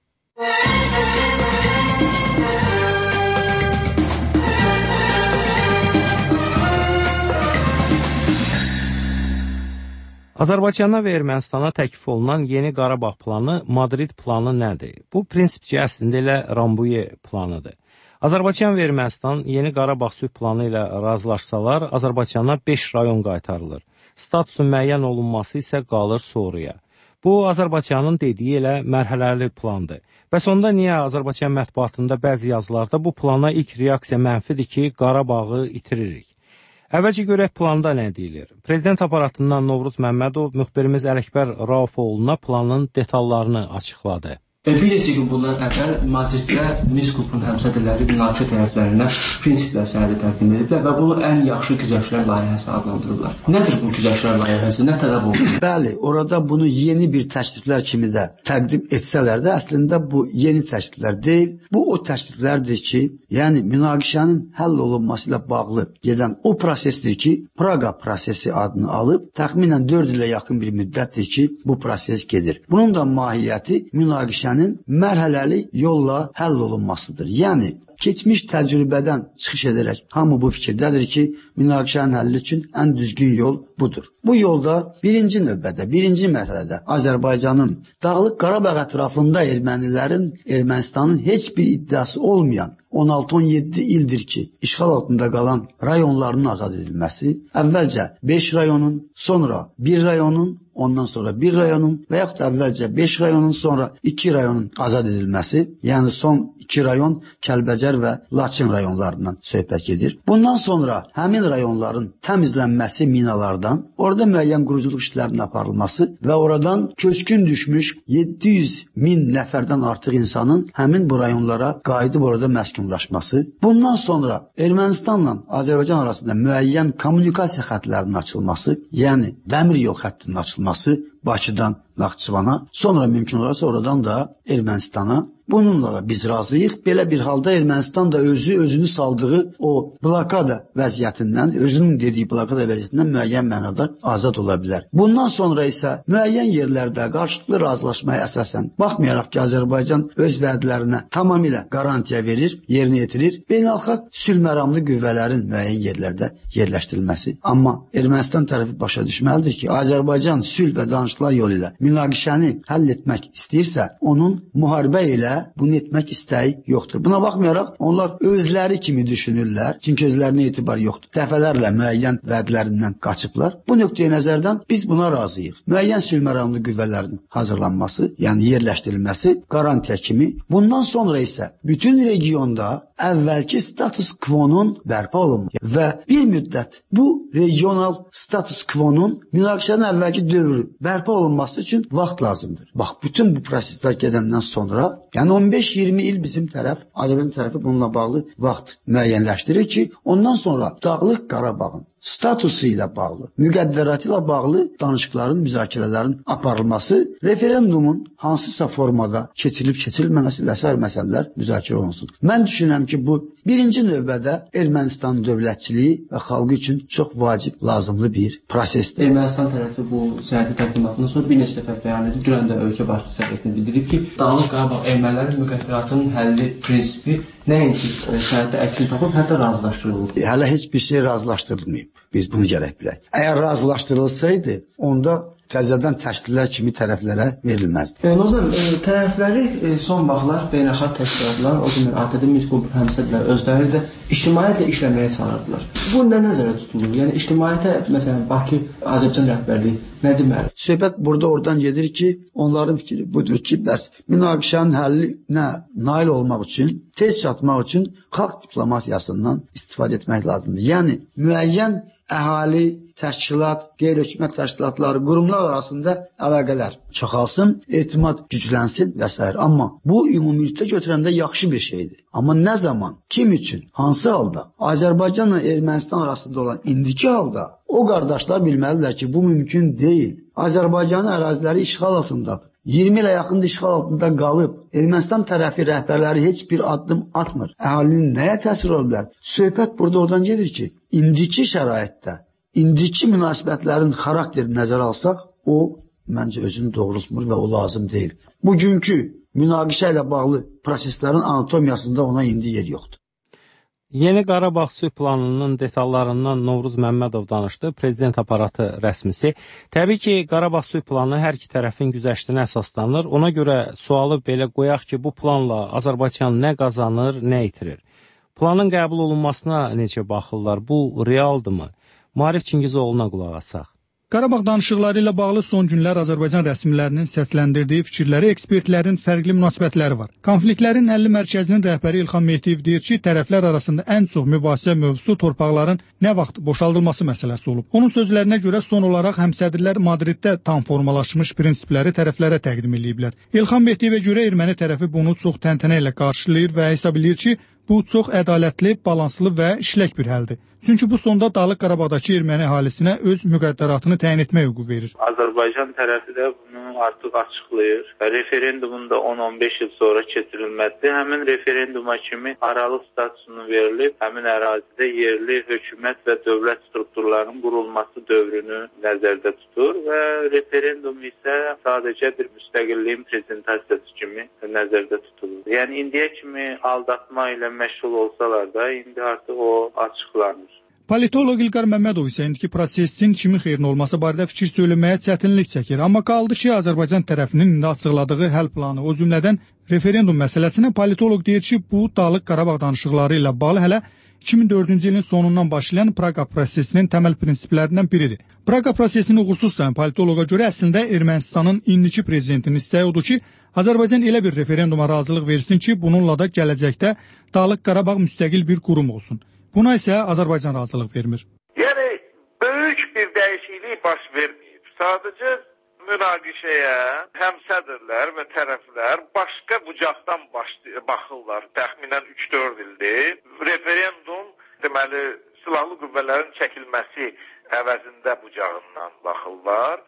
Azərbaycana və Ermənistana təklif olunan yeni Qarabağ planı, Madrid planı nədir? Bu prinsipcə əslində elə Rambuye planıdır. Azərbaycan və Ermənistan yeni Qarabağ sülh planı ilə razılaşsalar, Azərbaycana 5 rayon qaytarılır. Statusun müəyyən olunması isə qalır sonraya. Bu, Azərbaycanın dediyi elə mərhələli plandır. Bəs onda niyə Azərbaycan mətbuatında bəzi yazılarda bu plana ilk reaksiya mənfidir ki, Qarabağı itiririk? Əvvəlcə görək planda nə deyilir? Prezident aparatından Novruz Məmmədov müxbirimiz Ələkbər Raufoğluna planın detallarını açıqladı. Bir neçə gün bundan əvvəl Madriddə Minsk qrupunun həmsədrləri münaqişə tərəflərinə prinsiplər sənədi təqdim ediblər və bunu ən yaxşı güzəştlər layihəsi adlandırırlar. Nədir bu güzəştlər layihəsi? Nə tələb olunur? Bəli, orada bunu yeni bir təkliflər kimi də təqdim etsələr də, əslində bu yeni təkliflər deyil. Bu o təkliflərdir ki, yəni münaqişənin həll olunması ilə bağlı gedən o prosesdir ki, Praqa prosesi adını alıb, təxminən 4 ilə yaxın bir müddətdir ki, bu proses gedir. Bunun da mahiyyəti münaqişə mərhələli yolla həll olunmasıdır. Yəni, keçmiş təcrübədən çıxış edərək hamı bu fikirdədir ki, münaqişənin həlli üçün ən düzgün yol budur. Bu yolda birinci növbədə, birinci mərhələdə Azərbaycanın Dağlıq Qarabağ ətrafında ermənilərin, Ermənistanın heç bir iddiası olmayan 16-17 ildir ki, işğal altında qalan rayonlarının azad edilməsi, əvvəlcə 5 rayonun, sonra 1 rayonun, ondan sonra 1 rayonun və yaxud da əvvəlcə 5 rayonun, sonra 2 rayonun azad edilməsi, yəni son 2 rayon Kəlbəcər və Laçın rayonlarından söhbət gedir. Bundan sonra həmin rayonların təmizlənməsi minalardan, orada müəyyən quruculuq işlərinin aparılması və oradan köçkün düşmüş 700 min nəfərdən artıq insanın həmin bu rayonlara qayıdıb orada məskunlaşması. Bundan sonra Ermənistanla Azərbaycan arasında müəyyən kommunikasiya xətlərinin açılması, yəni dəmir yol xəttinin açılması, Bakıdan Naxçıvana, sonra mümkün olarsa oradan da Ermənistana. Bununla da biz razıyıq. Belə bir halda Ermənistan da özünü saldığı o blokada vəziyyətindən, özünün dediyi blokada vəziyyətindən müəyyən mənada azad ola bilər. Bundan sonra isə müəyyən yerlərdə qarşılıqlı razılaşmaya əsasən, baxmayaraq ki, Azərbaycan öz vədlərinə tamamilə qarantiya verir, yerinə yetirir, beynəlxalq sülh məramlı qüvvələrin müəyyən yerlərdə yerləşdirilməsi. Amma Ermənistan tərəfi başa düşməlidir ki, Azərbaycan sülh və danışıqlar yolu ilə münaqişəni həll etmək istəyirsə, onun müharibə ilə bunu etmək istəyi yoxdur. Buna baxmayaraq onlar özləri kimi düşünürlər. Çünki özlərinə etibar yoxdur. Dəfələrlə müəyyən vədlərindən qaçıblar. Bu nöqteyi nəzərdən biz buna razıyıq. Müəyyən sülh məramlı qüvvələrin hazırlanması, yəni yerləşdirilməsi qarantiya kimi. Bundan sonra isə bütün regionda əvvəlki status quo-nun bərpa olunması və bir müddət bu regional status quo-nun münaqişənin əvvəlki dövrü bərpa olunması üçün vaxt lazımdır. Bax, bütün bu proseslər gedəndən sonra, yəni 15-20 il bizim tərəf, Azərbaycan tərəfi bununla bağlı vaxt müəyyənləşdirir ki, ondan sonra Dağlıq Qarabağın statusu ilə bağlı, müqəddəratı ilə bağlı danışıqların, müzakirələrin aparılması, referendumun hansısa formada keçirilib-keçirilməməsi və s. məsələlər müzakirə olunsun. Mən düşünürəm ki, bu birinci növbədə Ermənistan dövlətçiliyi və xalqı üçün çox vacib, lazımlı bir prosesdir. Ermənistan tərəfi bu sənədi təqdimatından sonra bir neçə dəfə bəyan edib, dünən də ölkə başçısı səviyyəsində bildirib ki, Dağlıq Qarabağ ermənilərin müqəddəratının həlli prinsipi nəinki sənəddə əksini tapıb, hətta razılaşdırılıb. Hələ heç bir şey razılaşdırılmayıb. Biz bunu gərək bilək. Əgər razılaşdırılsaydı, onda təzədən təşkillər kimi tərəflərə verilməzdi. Nozəm, tərəfləri son vaxtlar beynəlxalq təşkilatlar, o cümlə ATƏT, Minsk qrupu həmsədlər özləri də ictimaiyyətlə işləməyə çağırdılar. Bu nə nəzərdə tutulur? Yəni ictimaiyyətə, məsələn, Bakı, Azərbaycan rəhbərliyi nə deməli? Söhbət burada oradan gedir ki, onların fikri budur ki, bəs münaqişənin həllinə nail olmaq üçün, tez çatmaq üçün xalq diplomatiyasından istifadə etmək lazımdır. Yəni müəyyən əhali, təşkilat, qeyri-hökumət təşkilatları, qurumlar arasında əlaqələr çoxalsın, etimad güclənsin və s. Amma bu ümumilikdə götürəndə yaxşı bir şeydir. Amma nə zaman, kim üçün, hansı halda, Azərbaycanla Ermənistan arasında olan indiki halda o qardaşlar bilməlidirlər ki, bu mümkün deyil. Azərbaycanın əraziləri işğal altındadır. 20 ilə yaxındır işğal altında qalıb. Ermənistan tərəfi rəhbərləri heç bir addım atmır. Əhalinin nəyə təsir ola bilər? Söhbət burada oradan gedir ki, indiki şəraitdə, indiki münasibətlərin xarakterini nəzərə alsaq, o məncə özünü doğrultmur və o lazım deyil. Bugünkü münaqişə ilə bağlı proseslərin anatomiyasında ona indi yer yoxdur. Yeni Qarabağ sülh planının detallarından Novruz Məmmədov danışdı, prezident aparatı rəsmisi. Təbii ki, Qarabağ sülh planı hər iki tərəfin güzəştinə əsaslanır. Ona görə sualı belə qoyaq ki, bu planla Azərbaycan nə qazanır, nə itirir? Planın qəbul olunmasına necə baxırlar? Bu realdırmı? Maarif Çingizoğlu'na qulaq asaq. Qarabağ danışıqları ilə bağlı son günlər Azərbaycan rəsmilərinin səsləndirdiyi fikirləri, ekspertlərin fərqli münasibətləri var. Konfliktlərin həlli mərkəzinin rəhbəri İlxan Mehdiyev deyir ki, tərəflər arasında ən çox mübahisə mövzusu torpaqların nə vaxt boşaldılması məsələsi olub. Onun sözlərinə görə son olaraq həmsədrlər Madriddə tam formalaşmış prinsipləri tərəflərə təqdim ediblər. İlxan Mehdiyevə görə erməni tərəfi bunu çox təntənə ilə qarşılayır və hesab edir ki, bu çox ədalətli, balanslı və işlək bir həldir. Çünki bu sonda Dağlıq Qarabağdakı erməni əhalisinə öz müqəddəratını təyin etmək hüququ verir. Azərbaycan tərəfi də bunu artıq açıqlayır. Referendumun da 10-15 il sonra keçirilməsi həmin referenduma kimi aralıq statusunun verilib, həmin ərazidə yerli hökumət və dövlət strukturlarının qurulması dövrünü nəzərdə tutur və referendum isə sadəcə bir müstəqilliyin prezentasiyası kimi nəzərdə tutulur. Yəni indiyə kimi aldatma ilə məşğul olsalar da indi artıq o açıqlanır. Politolog İlqar Məmmədov isə indiki prosesin kimin xeyrinə olması barədə fikir söyləməyə çətinlik çəkir. Amma qaldı ki, Azərbaycan tərəfinin indi açıqladığı həll planı, o cümlədən referendum məsələsinə politolog deyir ki, bu Dağlıq Qarabağ danışıqları ilə bağlı hələ 2004-cü ilin sonundan başlayan Praqa prosesinin təməl prinsiplərindən biridir. Praqa prosesini uğursuz sayan politoloqa görə əslində Ermənistanın indiki prezidentinin istəyi odur ki, Azərbaycan elə bir referenduma razılıq versin ki, bununla da gələcəkdə Dağlıq Qarabağ müstəqil bir qurum olsun. Buna isə Azərbaycan razılıq vermir. Yəni, böyük bir dəyişiklik baş verməyib. Sadəcə münaqişəyə həmsədrlər və tərəflər başqa bucaqdan baxırlar. Təxminən 3-4 ildir. Referendum, silahlı qüvvələrin çəkilməsi əvəzində bucağından baxırlar. Və bu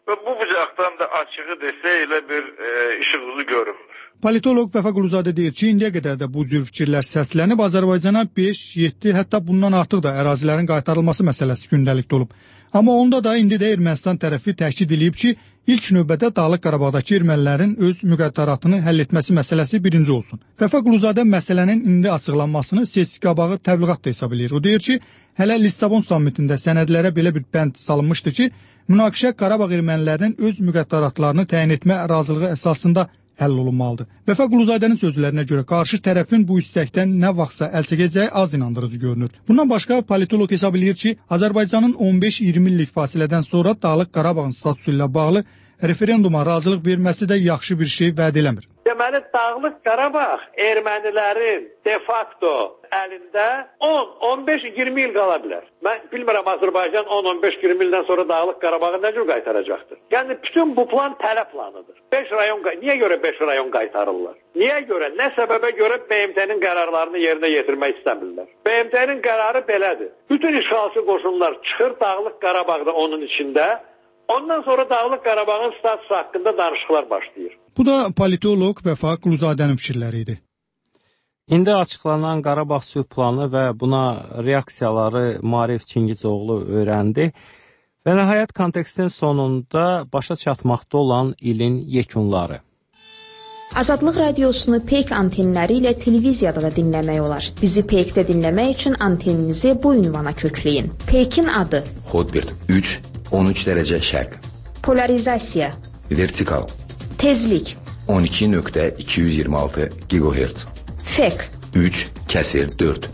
bucaqdan da açığı desə elə bir işıqlı görünmür. Politoloq Vəfa Quluzadə deyir ki, indiyə qədər də bu cür fikirlər səslənib, Azərbaycana 5, 7, hətta bundan artıq da ərazilərin qaytarılması məsələsi gündəlikdə olub. Amma onda da indi də Ermənistan tərəfi təkid edib ki, ilk növbədə Dağlıq Qarabağdakı ermənilərin öz müqəddəratını həll etməsi məsələsi birinci olsun. Vəfa Quluzadə məsələnin indi açıqlanmasını seçki-qabağı təbliğat da hesab edir. O deyir ki, hələ Lissabon sammitində sənədlərə belə bir bənd salınmışdı ki, münaqişə Qarabağ ermənilərinin öz müqəddəratlarını təyin etmə razılığı əsasında həll olunmalıdır. Vəfa Quluzadənin sözlərinə görə qarşı tərəfin bu istəkdən nə vaxtsa əl çəkəcəyi az inandırıcı görünür. Bundan başqa politoloq hesab edir ki, Azərbaycanın 15-20 illik fasilədən sonra Dağlıq Qarabağın statusu ilə bağlı referenduma razılıq verməsi də yaxşı bir şey vəd eləmir. Deməli, Dağlıq Qarabağ ermənilərin de facto əlində 10, 15, 20 il qala bilər. Mən bilmirəm Azərbaycan 10, 15, 20 ildən sonra Dağlıq Qarabağı nə cür qaytaracaqdır? Yəni, bütün bu plan tələ planıdır. 5 rayon, niyə görə 5 rayon qaytarırlar? Niyə görə, nə səbəbə görə BMT-nin qərarlarını yerinə yetirmək istəmirlər? BMT-nin qərarı belədir. Bütün işğalçı qoşunlar çıxır Dağlıq Qarabağda onun içində. Ondan sonra Dağlıq Qarabağın statusu haqqında danışıqlar başlayır. Bu da politoloq Vəfa Quluzadənin fikirləri idi. İndi açıqlanan Qarabağ sülh planı və buna reaksiyaları Maarif Çingizoğlu öyrəndi və nəhayət kontekstin sonunda başa çatmaqda olan ilin yekunları. Azadlıq radiosunu Peyk antenləri ilə televiziyada da dinləmək olar. Bizi Peykdə dinləmək üçün anteninizi bu ünvana kökləyin. Peykin adı Hotbird 3, 13 dərəcə şərq. Polarizasiya Vertikal. Tezlik 12.226 GHz. Fek 3/4.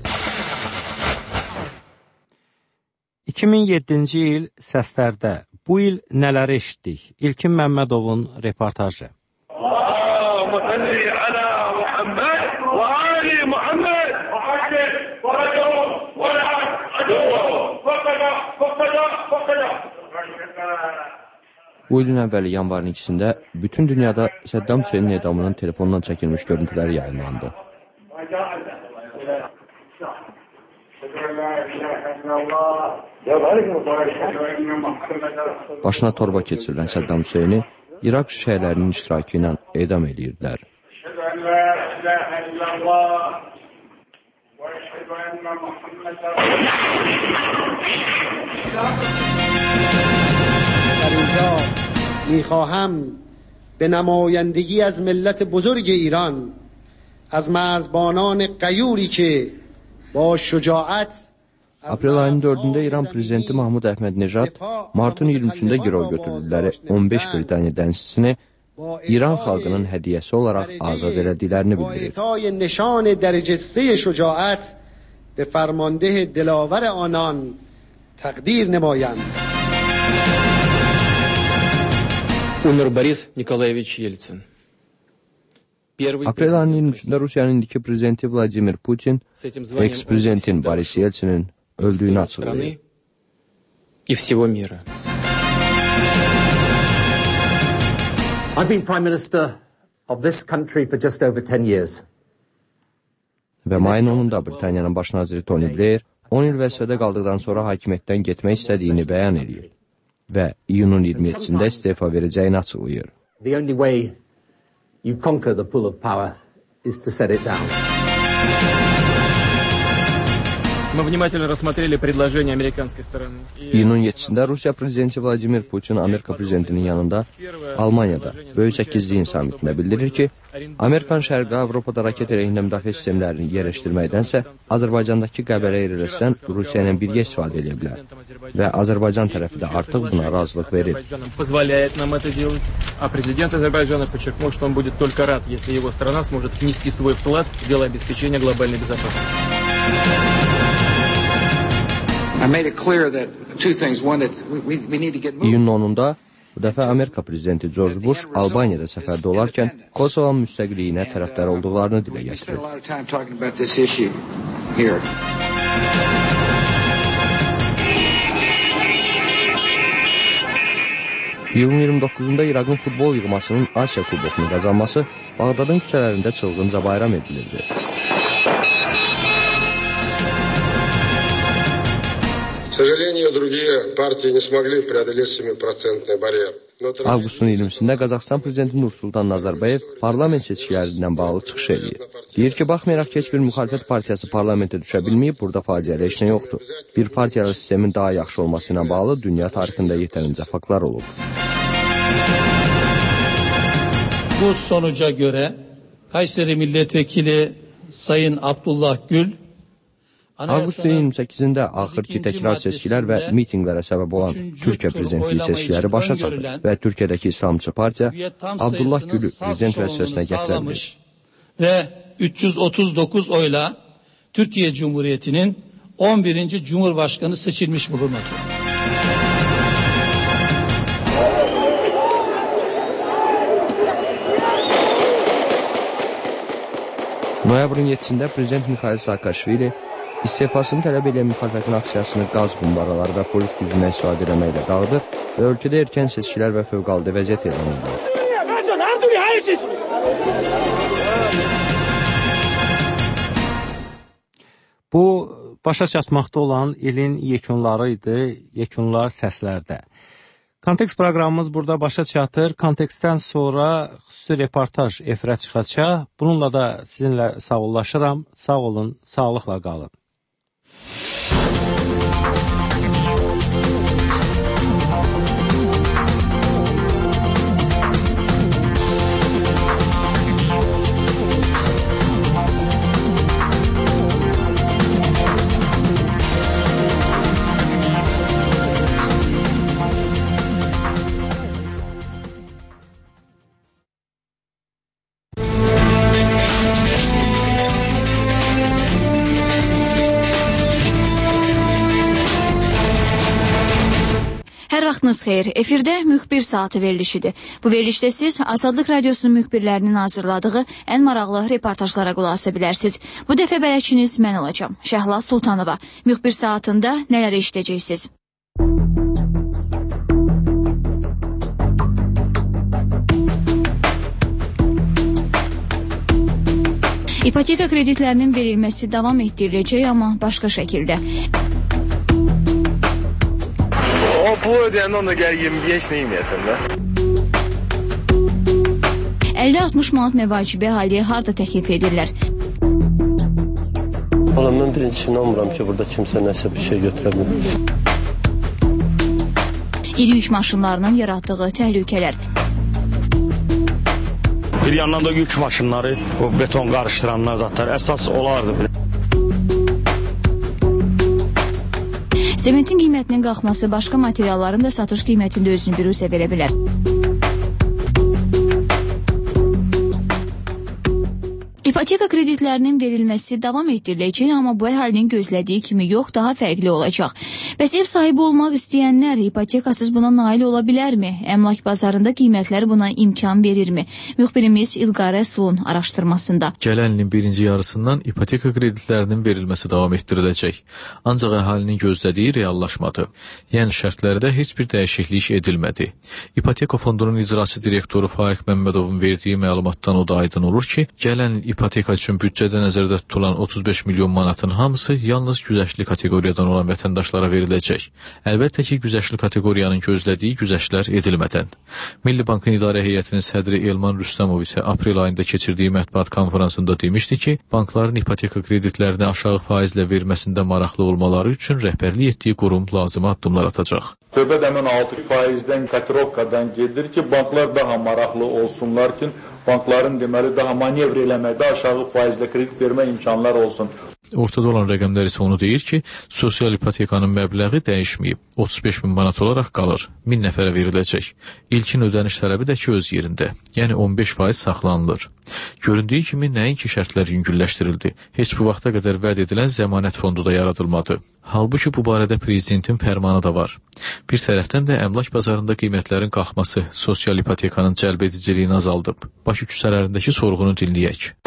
2007-ci il səslərdə bu il nələri eşitdik? İlkin Məmmədovun reportajı. Bu ilin əvvəli yanvarın 2-sində bütün dünyada Səddam Hüseynin edamının telefondan çəkilmiş görüntüləri yayınlandı. Başına torba keçirilən Səddam Hüseyni İraq şişələrinin iştirakı ilə edam edirdilər. در اینجا میخواهم به نمایندگی از ملت بزرگ ایران از مرزبانان غیوری که با şücaət Aprel ayının 4-də İran prezidenti Mahmud Əhməd-Nejad martın 23-də girov götürdükləri 15 Britaniya dənizçisini İran xalqının hədiyyəsi olaraq azad elədiklərini bildirir. نشان درجه شجاعت به فرمانده دلاور آنان تقدیر نمایند. Umar Boris Nikolaevich Yeltsin. Aprel ayının 23-də Rusiyanın indiki prezidenti Vladimir Putin eks-prezidentin Boris Yeltsinin öldüyünü açıqlayır. И всего мира. I've been Prime Minister of this country for just over 10 years. Və mayın 10-da Britaniyanın baş naziri Tony Blair 10 il vəzifədə qaldıqdan sonra hakimiyyətdən getmək istədiyini bəyan edir və iyunun 27-sində istefa verəcəyini açıqlayır. The only way you conquer the pull of power is to set it down. Мы внимательно рассмотрели предложение американской стороны. İyunun 7-sində Rusiya prezidenti Vladimir Putin Amerika prezidentinin yanında Almaniyada Böyük Səkizliyin samitində bildirir ki, Amerikan Şərqi Avropada raket əleyhində müdafiə sistemlərini yerləşdirməkdənsə Azərbaycandakı Qəbələ yerləşən Rusiya ilə birgə istifadə edə bilər və Azərbaycan tərəfi də artıq buna razılıq verir. Позволяет нам это делать, а президент Азербайджана подчеркнул, что он будет только рад, если его страна сможет внести свой вклад в дело обеспечения глобальной безопасности. İyunun 10-da bu dəfə Amerika prezidenti George Bush Albaniyada səfərdə olarkən Kosovan müstəqilliyinə tərəfdar olduqlarını dilə gətirir. İyulun 29-da İraqın futbol yığmasının Asiya kubokunu qazanması Bağdadın küçələrində çılğınca bayram edilirdi. К сожалению, другие партии не смогли преодолеть 7% барьер. Avqustun 20-sində Qazaxıstan prezidenti Nursultan Nazarbayev parlament seçkilərindən bağlı çıxış edir. Deyir ki, baxmayaraq ki, heç bir müxalifət partiyası parlamentə düşə bilməyib, burada faciəli heç nə yoxdur. Bir partiyalı sistemin daha yaxşı olması ilə bağlı dünya tarixində yetərincə faktlar olub. Bu sonuca göre Kayseri Milletvekili Sayın Abdullah Gül Avqustun 28-də axırki təkrar seçkilər və mitinqlərə səbəb olan Türkiyə prezidentliyi seçkiləri başa çatır və Türkiyədəki İslamçı partiya Abdullah Gülü prezident vəzifəsinə gətirə bilir. Və 339 oyla Türkiye Cumhuriyeti'nin 11. Cumhurbaşkanı seçilmiş bulunmaktadır. Noyabrın 7-sində prezident Mikhail Saakashvili İstefasını tələb edən müxalifətin aksiyasını qaz qumbaraları və polis gücündən istifadə etməklə dağıdır və ölkədə erkən seçkilər və fövqəladə vəziyyət elan edilir. Bu, başa çatmaqda olan ilin yekunları idi, yekunlar səslərdə. Kontekst proqramımız burada başa çatır. Kontekstdən sonra xüsusi reportaj efirə çıxacaq. Bununla da sizinlə sağollaşıram. Sağ olun, sağlıqla qalın. Hər vaxtınız xeyir. Efirdə müxbir saatı verilişidir. Bu verilişdə siz Azadlıq Radiosunun müxbirlərinin hazırladığı ən maraqlı reportajlara qulaq asa bilərsiniz. Bu dəfə bələdçiniz mən olacağam. Şəhla Sultanova. Müxbir saatında nələr eşidəcəksiniz? İpoteka kreditlərinin verilməsi davam etdiriləcək, amma başqa şəkildə. O pul ödəyəndə onda gəl heç nə yeməyəsən də. 50-60 manat məvacibi əhaliyə harda təklif edirlər? Valla mən birinci inanmıram ki, burada kimsə nəsə bir şey götürə bilir. İri yük maşınlarının yaratdığı təhlükələr. Bir yandan da yük maşınları, o beton qarışdıranlar zatlar əsas olardı. Sementin qiymətinin qalxması başqa materialların da satış qiymətində özünü büruzə verə bilər. İpoteka kreditlərinin verilməsi davam etdiriləcək, amma bu əhalinin gözlədiyi kimi yox, daha fərqli olacaq. Bəs ev sahibi olmaq istəyənlər ipotekasız buna nail ola bilərmi? Əmlak bazarında qiymətlər buna imkan verirmi? Müxbirimiz İlqar Rəsulun araşdırmasında. Gələn ilin birinci yarısından ipoteka kreditlərinin verilməsi davam etdiriləcək. Ancaq əhalinin gözlədiyi reallaşmadı. Yəni şərtlərdə heç bir dəyişiklik edilmədi. İpoteka fondunun icraçı direktoru Faiq Məmmədovun verdiyi məlumatdan o da aydın olur ki, gələn il ipoteka üçün büdcədə nəzərdə tutulan 35 milyon manatın hamısı yalnız güzəştli kateqoriyadan olan vətəndaşlara veriləcək. Əlbəttə ki, güzəştli kateqoriyanın gözlədiyi güzəştlər edilmədən. Milli Bankın İdarə Heyətinin sədri Elman Rüstəmov isə aprel ayında keçirdiyi mətbuat konferansında demişdi ki, bankların ipoteka kreditlərini aşağı faizlə verməsində maraqlı olmaları üçün rəhbərlik etdiyi qurum lazımi addımlar atacaq. Söhbət həmin 6%-dən, kotirovkadan gedir ki, banklar daha maraqlı olsunlar ki, bankların deməli daha manevr eləməkdə aşağı faizlə kredit vermə imkanlar olsun. Ortada olan rəqəmlər isə onu deyir ki, sosial ipotekanın məbləği dəyişməyib. 35 min manat olaraq qalır. 1000 nəfərə veriləcək. İlkin ödəniş tələbi də ki öz yerində. Yəni 15% saxlanılır. Göründüyü kimi nəinki şərtlər yüngülləşdirildi. Heç bu vaxta qədər vəd edilən zəmanət fondu da yaradılmadı. Halbuki bu barədə prezidentin fərmanı da var. Bir tərəfdən də əmlak bazarında qiymətlərin qalxması sosial ipotekanın cəlb ediciliyini azaldıb. Bakı küçələrindəki sorğunu dinləyək.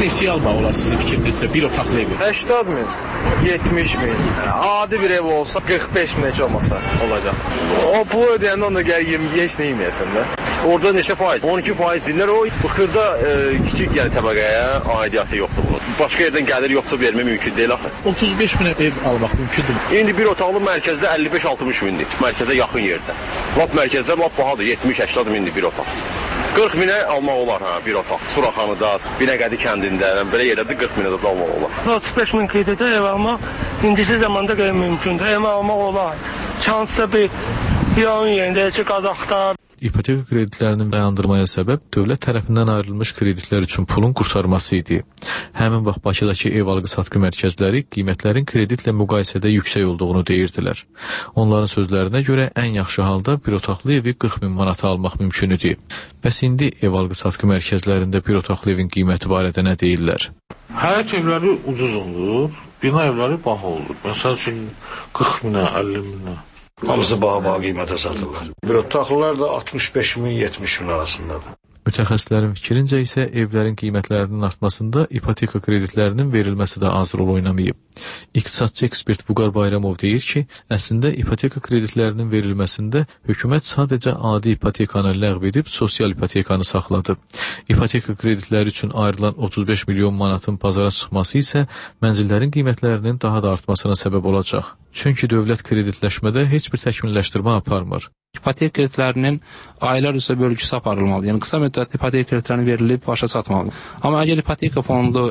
Neçə almaq olar sizin fikrinizcə bir otaqlı evi? 80 min, 70 min. Adi bir ev olsa 45 min heç olmasa olacaq. O pulu ödəyəndə onda gəl heç nə yeməyəsən də. Orada neçə faiz? 12% deyirlər. O xırda kiçik yəni təbəqəyə aidiyyatı yoxdur bunun. Başqa yerdən gəlir yoxsa vermək mümkün deyil axı. 35 minə ev almaq mümkündür. İndi bir otaqlı mərkəzdə 55-60 mindir. Mərkəzə yaxın yerdə. Lap mərkəzdə lap bahadır. 70-80 mindir bir otaq. 40 minə almaq olar bir otaq. Suraxanıda, Binəqədi kəndində, belə yerlərdə 40 minə də almaq olar. 35 min qeydədə ev almaq indisi zamanda qeyri-mümkündür. Ev almaq olar. Çansda bir yan yerində ki, Qazaxda. İpoteka kreditlərinin dayandırmaya səbəb dövlət tərəfindən ayrılmış kreditlər üçün pulun qurtarması idi. Həmin vaxt Bakıdakı ev alqı-satqı mərkəzləri qiymətlərin kreditlə müqayisədə yüksək olduğunu deyirdilər. Onların sözlərinə görə ən yaxşı halda bir otaqlı evi 40 min manata almaq mümkün idi. Bəs indi ev alqı-satqı mərkəzlərində bir otaqlı evin qiyməti barədə nə deyirlər? Həyət evləri ucuz olur, bina evləri baha olur. Məsəl üçün 40 minə, 50 minə. Hamısı baha qiymətə satılır. Bir otaqlılar da 65 min, 70 min arasındadır. Mütəxəssislərin fikrincə isə evlərin qiymətlərinin artmasında ipoteka kreditlərinin verilməsi də az rol oynamayıb. İqtisadçı ekspert Vüqar Bayramov deyir ki, əslində ipoteka kreditlərinin verilməsində hökumət sadəcə adi ipotekanı ləğv edib sosial ipotekanı saxladı. İpoteka kreditləri üçün ayrılan 35 milyon manatın bazara çıxması isə mənzillərin qiymətlərinin daha da artmasına səbəb olacaq. Çünki dövlət kreditləşmədə heç bir təkmilləşdirmə aparmır. İpotek kreditlərinin aylar üzrə bölgüsü aparılmalı. Yəni qısa müddətli ipotek kreditlərinin verilib başa çatmalı. Amma əgər ipoteka fondu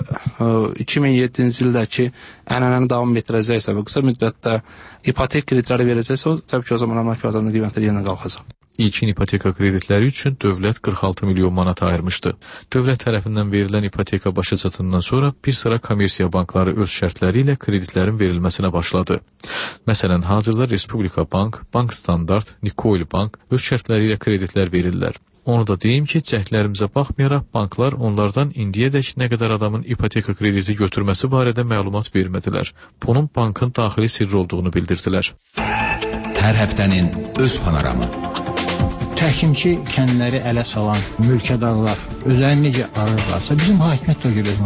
2007-ci ildəki ənənəni davam etdirəcəksə və qısa müddətdə ipotek kreditləri verəcəksə, təbii ki, o zaman əmlak bazarında qiymətlər yenə qalxacaq. İlkin ipoteka kreditləri üçün dövlət 46 milyon manat ayırmışdı. Dövlət tərəfindən verilən ipoteka başa çatından sonra bir sıra kommersiya bankları öz şərtləri ilə kreditlərin verilməsinə başladı. Məsələn, hazırda Respublika Bank, Bank Standart, Nikoil Bank öz şərtləri ilə kreditlər verirlər. Onu da deyim ki, cəhdlərimizə baxmayaraq banklar onlardan indiyədək nə qədər adamın ipoteka krediti götürməsi barədə məlumat vermədilər. Bunun bankın daxili sirri olduğunu bildirdilər. Hər həftənin öz panoramı. Təkim ki, kəndləri ələ salan mülkədarlar özlərini necə arırlarsa, bizim hakimiyyət də özünü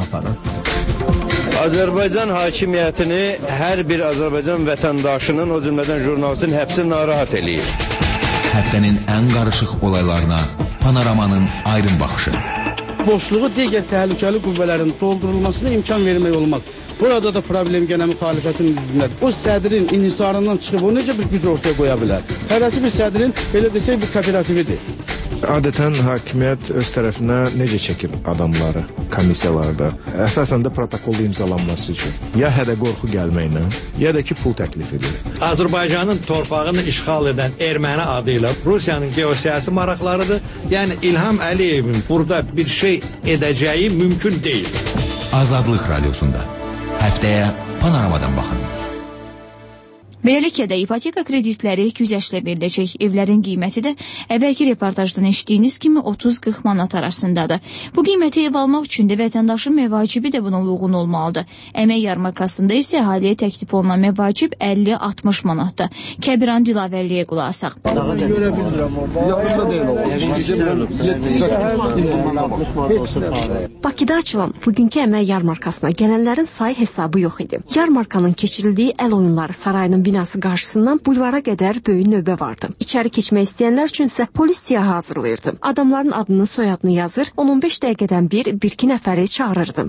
aparır. Azərbaycan hakimiyyətini hər bir Azərbaycan vətəndaşının, o cümlədən jurnalistin həbsi narahat eləyir. Həftənin ən qarışıq olaylarına panoramanın aydın baxışı. Boşluğu digər təhlükəli qüvvələrin doldurulmasına imkan vermək olmaz. Burada da problem gənə müxalifətin üzvündədir. O sədrin inhisarından çıxıb o necə bir güc ortaya qoya bilər? Hərəsi bir sədrin, belə desək, bir kooperatividir. Adətən hakimiyyət öz tərəfinə necə çəkir adamları komissiyalarda? Əsasən də protokolda imzalanması üçün. Ya hədə qorxu gəlməklə, ya da ki, pul təklif edir. Azərbaycanın torpağını işğal edən erməni adı ilə Rusiyanın geosiyasi maraqlarıdır. Yəni İlham Əliyevin burada bir şey edəcəyi mümkün deyil. Azadlıq Radiosunda həftəyə panoramadan baxın. Beləliklə də ipoteka kreditləri güzəştlə veriləcək. Evlərin qiyməti də əvvəlki reportajdan eşitdiyiniz kimi 30-40 manat arasındadır. Bu qiyməti ev almaq üçün də vətəndaşın məvacibi də buna uyğun olmalıdır. Əmək yarmarkasında isə əhaliyə təklif olunan məvacib 50-60 manatdır. Kəbiran Dilavərliyə qulaq asaq. Bakıda açılan bugünkü əmək yarmarkasına gələnlərin sayı hesabı yox idi. Yarmarkanın keçirildiyi əl oyunları sarayının binası qarşısından bulvara qədər böyük növbə vardı. İçəri keçmək istəyənlər üçün isə polis siyahı hazırlayırdı. Adamların adını, soyadını yazır, 10-15 dəqiqədən bir-iki nəfəri çağırırdı.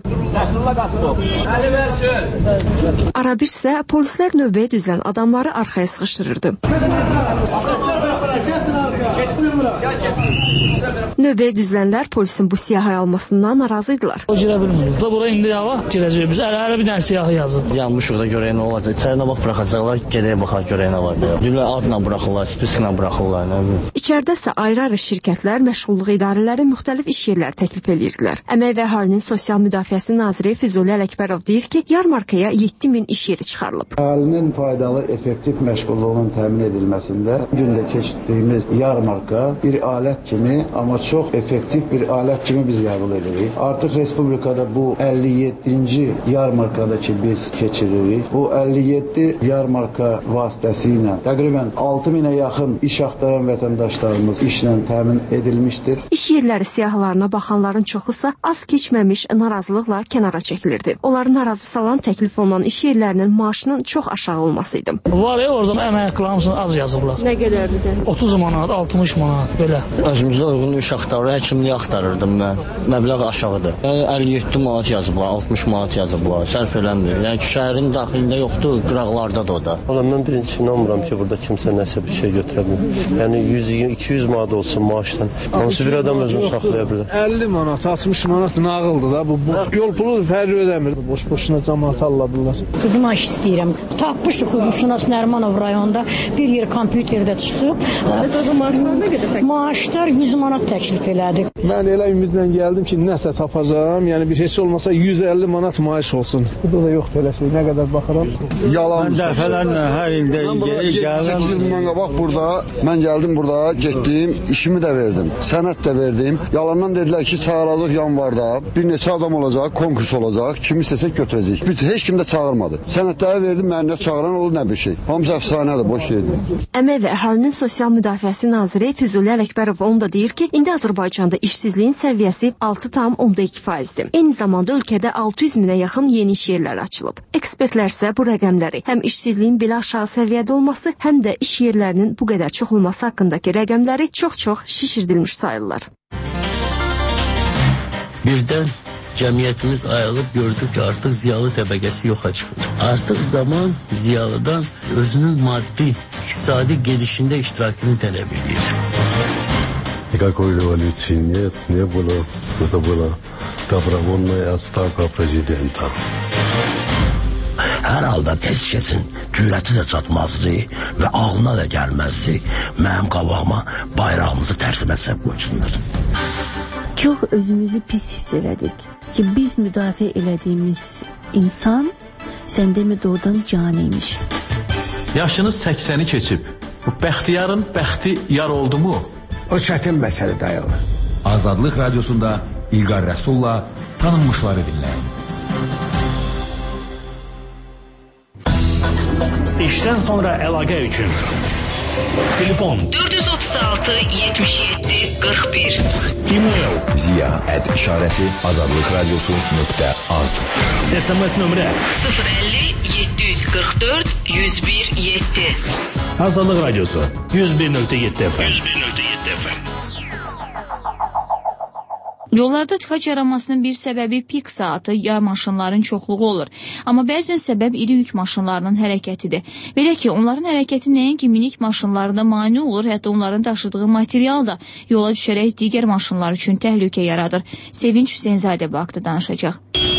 Arabir isə polislər növbəyə düzülən adamları arxaya sıxışdırırdı. Növbəyə düzülənlər polisin bu siyahı almasından narazıydılar. O girə bilmir. Da bura indi yava girəcək. Biz ələ bir dənə siyahı yazıb. Yanmışıq da görək nə olacaq. İçərinə bax buraxacaqlar, gedək baxaq görək nə var deyə. Dillə adla buraxırlar, spisklə buraxırlar, nə bilim. İçəridə isə ayrı-ayrı şirkətlər, məşğulluq idarələri müxtəlif iş yerləri təklif edirdilər. Əmək və Əhalinin Sosial Müdafiəsi naziri Füzuli Ələkbərov deyir ki, yarmarkaya 7000 iş yeri çıxarılıb. Əhalinin faydalı, effektiv məşğulluğunun təmin edilməsində gündə keçirdiyimiz yarmarka bir alət kimi, amma çox effektiv bir alət kimi biz qəbul edirik. Artıq respublikada bu 57-ci yarmarkada ki biz keçiririk. Bu 57 yarmarka vasitəsilə təqribən 6000-ə yaxın iş axtaran vətəndaşlarımız işlə təmin edilmişdir. İş yerləri siyahılarına baxanların çoxusa az keçməmiş narazılıqla kənara çəkilirdi. Onları narazı salan təklif olunan iş yerlərinin maaşının çox aşağı olmasıydı. Var ya, oradan əmək hamısını az yazıblar. Nə qədərdir də? 30 manat, 60 manat belə. Özümüzə uyğun iş axtarır, həkimlik axtarırdım mən. Məbləğ aşağıdır. 57 manat yazıblar, 60 manat yazıblar. Sərf eləmir. Yəni ki, şəhərin daxilində yoxdur, qıraqlardadır o da. Valla mən birinci inanmıram ki, burada kimsə nəsə bir şey götürə bilir. Yəni 100-200 manat olsun maaşdan. Hansı bir adam özünü saxlaya bilər? 50 manat, 60 manat nağıldır da. Bu yol pulu fərq ödəmir. Boş-boşuna cəmaat alırlar. Qızıma iş istəyirəm. Tapmışıq Şunas Nərmanov rayonunda bir yer kompüterdə çıxıb. Məsələn, maaşlar nə qədər? Maaşlar 100 manat təklif elədi. Mən elə ümidlə gəldim ki, nəsə tapacağam. Yəni bir heç olmasa 150 manat maaş olsun. Burada da yoxdur elə şey. Nə qədər baxıram. Yalan. Mən dəfələrlə hər ildə gəlirəm. 8 il bundan qabaq burada, mən gəldim burada, getdim, işimi də verdim. Sənət də verdim. Yalandan dedilər ki, çağıracaq yanvarda. Bir neçə adam olacaq, konkurs olacaq. Kim istəsək götürəcək. Biz heç kim də çağırmadı. Sənətləri verdim, mən nə çağıran olur, nə bir şey. Hamısı əfsanədir, boş yerdir. Əmək və Əhalinin Sosial Müdafiəsi naziri Füzuli Ələkbərov onu da deyir ki, indi Azərbaycanda işsizliyin səviyyəsi 6,2%-dir. Eyni zamanda ölkədə 600 minə yaxın yeni iş yerləri açılıb. Ekspertlər isə bu rəqəmləri həm işsizliyin belə aşağı səviyyədə olması, həm də iş yerlərinin bu qədər çox olması haqqındakı rəqəmləri çox-çox şişirdilmiş sayırlar. Birdən cəmiyyətimiz ayılıb gördük ki, artıq ziyalı təbəqəsi yoxa çıxır. Artıq zaman ziyalıdan özünün maddi, iqtisadi gedişində iştirakını tələb edir. Никакой революции нет, не было. Это была добровольная отставка президента. Hər halda heç kəsin cürəti də çatmazdı və ağlına da gəlməzdi mənim qabağıma bayrağımızı tərsimə səb qoysunlar. Çox özümüzü pis hiss elədik ki, biz müdafiə elədiyimiz insan sən demə doğrudan caniymiş. Yaşınız 80-i keçib. Bu bəxtiyarın bəxti yar oldu mu? O çətin məsələ dayanır. Azadlıq Radiosunda İlqar Rəsulla tanınmışları dinləyin. İşdən sonra əlaqə üçün telefon 436 77 41 e-mail ziya@işarəsi azadlıqradiosu.az SMS nömrə 050 744 101 7 Azadlıq Radiosu 101.7 FM. Yollarda tıxac yaranmasının bir səbəbi pik saatı yay maşınların çoxluğu olur. Amma bəzən səbəb iri yük maşınlarının hərəkətidir. Belə ki, onların hərəkəti nəinki minik maşınlarında mane olur, hətta onların daşıdığı material da yola düşərək digər maşınlar üçün təhlükə yaradır. Sevinç Hüseynzadə bu haqda danışacaq.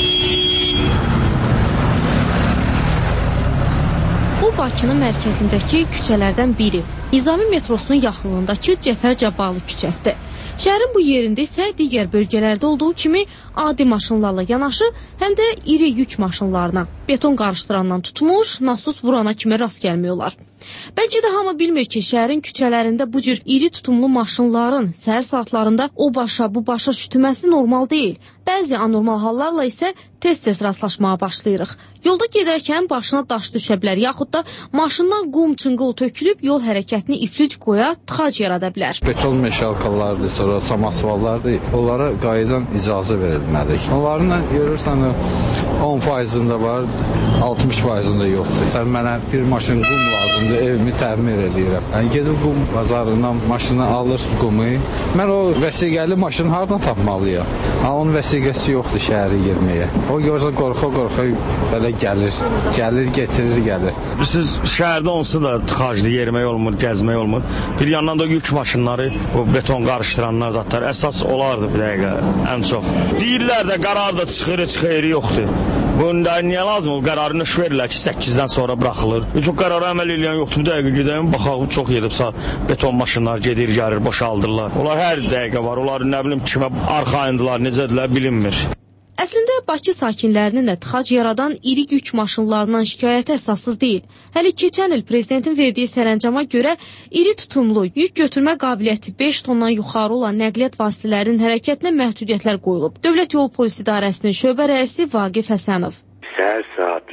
Bu Bakının mərkəzindəki küçələrdən biri. Nizami metrosunun yaxınlığındakı Cəfər Cabbarlı küçəsidir. Şəhərin bu yerində isə digər bölgələrdə olduğu kimi adi maşınlarla yanaşı, həm də iri yük maşınlarına, beton qarışdırandan tutmuş, nasus vurana kimi rast gəlmiyorlar. Bəlkə də hamı bilmir ki, şəhərin küçələrində bu cür iri tutumlu maşınların səhər saatlarında o başa bu başa şütüməsi normal deyil. Bəzi anormal hallarla isə tez-tez rastlaşmağa başlayırıq. Yolda gedərkən başına daş düşə bilər, yaxud da maşından qum çınqıl tökülüb yol hərəkətini iflic qoya, tıxac yarada bilər. Beton meşalkalardır, sonra samasvallardır. Onlara qayıdan icazə verilməlidir. Onlarla görürsən 10%'ında var, 60%'ında yoxdur. Sən mənə bir maşın qum lazımdır, evimi təmir edirəm. Yəni gedib qum bazarından maşını alır qumu. Mən o vəsiqəli maşını hardan tapmalıyam? Onun vəsiqəsi yoxdur şəhəri girməyə. O görürsən qorxa-qorxa belə gəlir, getirir, gəlir. Siz şəhərdə onsuz da tıxaclı yerimək olmur, gəzmək olmur. Bir yandan da yük maşınları, bu beton qarışdıranlar zatlar əsas olardı bir dəqiqə ən çox. Deyirlər də qərar da çıxır, heç xeyri yoxdur. Bunda niyə lazım? O qərarını iş verirlər ki, 8-dən sonra buraxılır. Çox qərara əməl edən yoxdur. Bir dəqiqə gedəyim, baxaq, çox yedibsə beton maşınlar gedir, gəlir, boşaldırlar. Onlar hər dəqiqə var. Onlar nə bilim kimə arxayındılar, necədirlər, bilinmir. Əslində, Bakı sakinlərinin də tıxac yaradan iri yük maşınlarından şikayəti əsassız deyil. Hələ keçən il prezidentin verdiyi sərəncama görə iri tutumlu, yük götürmə qabiliyyəti 5 tondan yuxarı olan nəqliyyat vasitələrinin hərəkətinə məhdudiyyətlər qoyulub. Dövlət Yol Polisi İdarəsinin şöbə rəisi Vaqif Həsənov. Səhər saat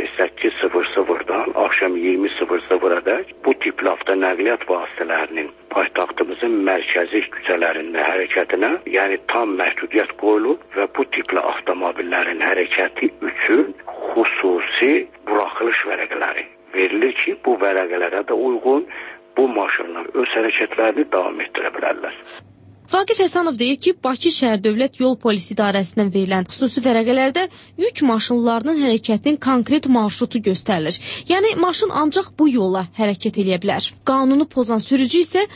8:00-dan axşam 20:00-dək bu tipli avtonəqliyyat vasitələrinin paytaxtımızın mərkəzi küçələrində hərəkətinə, yəni tam məhdudiyyət qoyulub və bu tipli avtomobillərin hərəkəti üçün xüsusi buraxılış vərəqələri verilir ki, bu vərəqələrə də uyğun bu maşınlar öz hərəkətlərini davam etdirə bilərlər. Vaqif Həsənov deyir ki, Bakı şəhər Dövlət Yol Polisi İdarəsindən verilən xüsusi vərəqələrdə yük maşınlarının hərəkətinin konkret marşrutu göstərilir. Yəni, maşın ancaq bu yolla hərəkət edə bilər. Qanunu pozan sürücü isə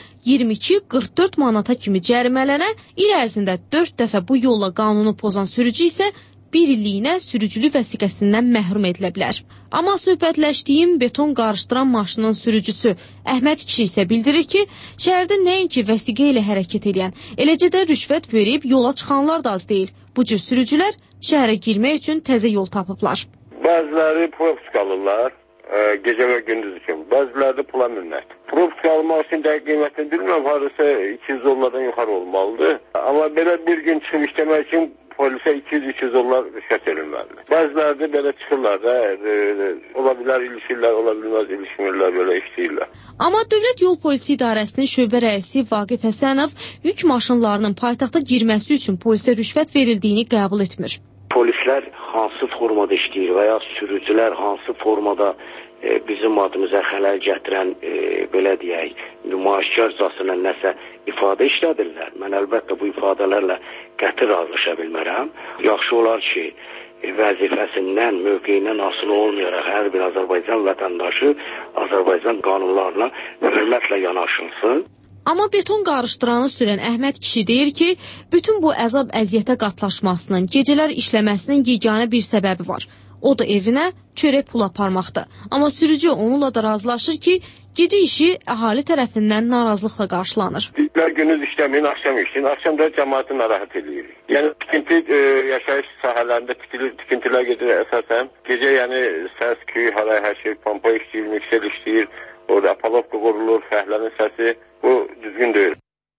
22-44 manata kimi cərimələnə, il ərzində 4 dəfə bu yolla qanunu pozan sürücü isə 1 illiyinə sürücülük vəsiqəsindən məhrum edilə bilər. Amma söhbətləşdiyim beton qarışdıran maşının sürücüsü Əhməd kişi isə bildirir ki, şəhərdə nəinki vəsiqə ilə hərəkət edən, eləcə də rüşvət verib yola çıxanlar da az deyil. Bu cür sürücülər şəhərə girmək üçün təzə yol tapıblar. Bəziləri propska alırlar, gecə və gündüz kimi. Bəziləri də pula minnət. Propska almaq üçün dəqiq qiymətini bilmirəm, harasa 200 dollardan yuxarı olmalıdır. Amma belə bir gün çıxıb işləmək üçün polisə 200-300 dollar rüşvət verilməlidir. Bəziləri də belə çıxırlar da, ola bilər ilişirlər, ola bilməz ilişmirlər, belə işləyirlər. Amma Dövlət Yol Polisi İdarəsinin şöbə rəisi Vaqif Həsənov yük maşınlarının paytaxta girməsi üçün polisə rüşvət verildiyini qəbul etmir. Polislər hansı formada işləyir və ya sürücülər hansı formada bizim adımıza xələl gətirən, belə deyək, nümayişkarcasına nəsə ifadə işlədirlər. Mən əlbəttə bu ifadələrlə qəti razılaşa bilmərəm. Yaxşı olar ki, vəzifəsindən, mövqeyindən asılı olmayaraq hər bir Azərbaycan vətəndaşı Azərbaycan qanunlarına hörmətlə yanaşılsın. Amma beton qarışdıranı sürən Əhməd kişi deyir ki, bütün bu əzab-əziyyətə qatlaşmasının, gecələr işləməsinin yeganə bir səbəbi var. O da evinə çörək pul aparmaqdır. Amma sürücü onunla da razılaşır ki, gecə işi əhali tərəfindən narazılıqla qarşılanır. Gündüz işləməyin, axşam işləyin, axşam da cəmaatı narahat edilir. Yəni tikinti yaşayış sahələrində tikintilər gedir əsasən. Gecə yəni səs, küy, halay, hər şey, pompa işləyir, miksel işləyir, orada apalovka qurulur, fəhlənin səsi, bu düzgün deyil.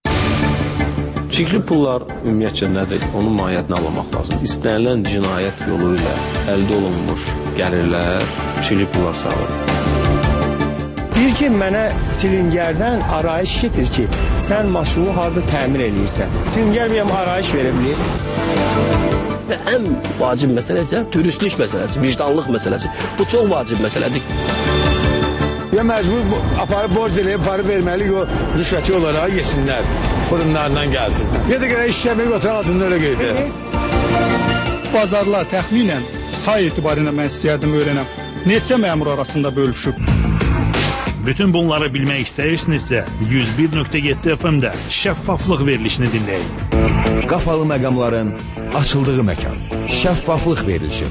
Çirkli pullar ümumiyyətcə nədir? Onun mahiyyətini anlamaq lazım. İstənilən cinayət yolu ilə əldə olunmuş gəlirlər çirkli pullar sağlar. Deyir ki, mənə çilingərdən arayış getir ki, sən maşını harada təmir edirsən. Çilingər bir arayış verə bilir. Və ən vacib məsələ isə dürüstlük məsələsi, vicdanlıq məsələsi. Bu çox vacib məsələdir. Ya məcbur aparıb borc eləyib, parı verməliyik o rüşvəti olaraq yesinlər. Burunlarından gəlsin. Ya da gələk işləmək oturan altında öyle qeydir. Bazarlar təxminən say etibarıyla mən istəyərdim öyrənəm. Neçə məmur arasında bölüşüb? Bütün bunları bilmək istəyirsinizsə 101.7 FM-də şəffaflıq verilişini dinləyin. Qapalı məqamların açıldığı məkan. Şəffaflıq verilişi.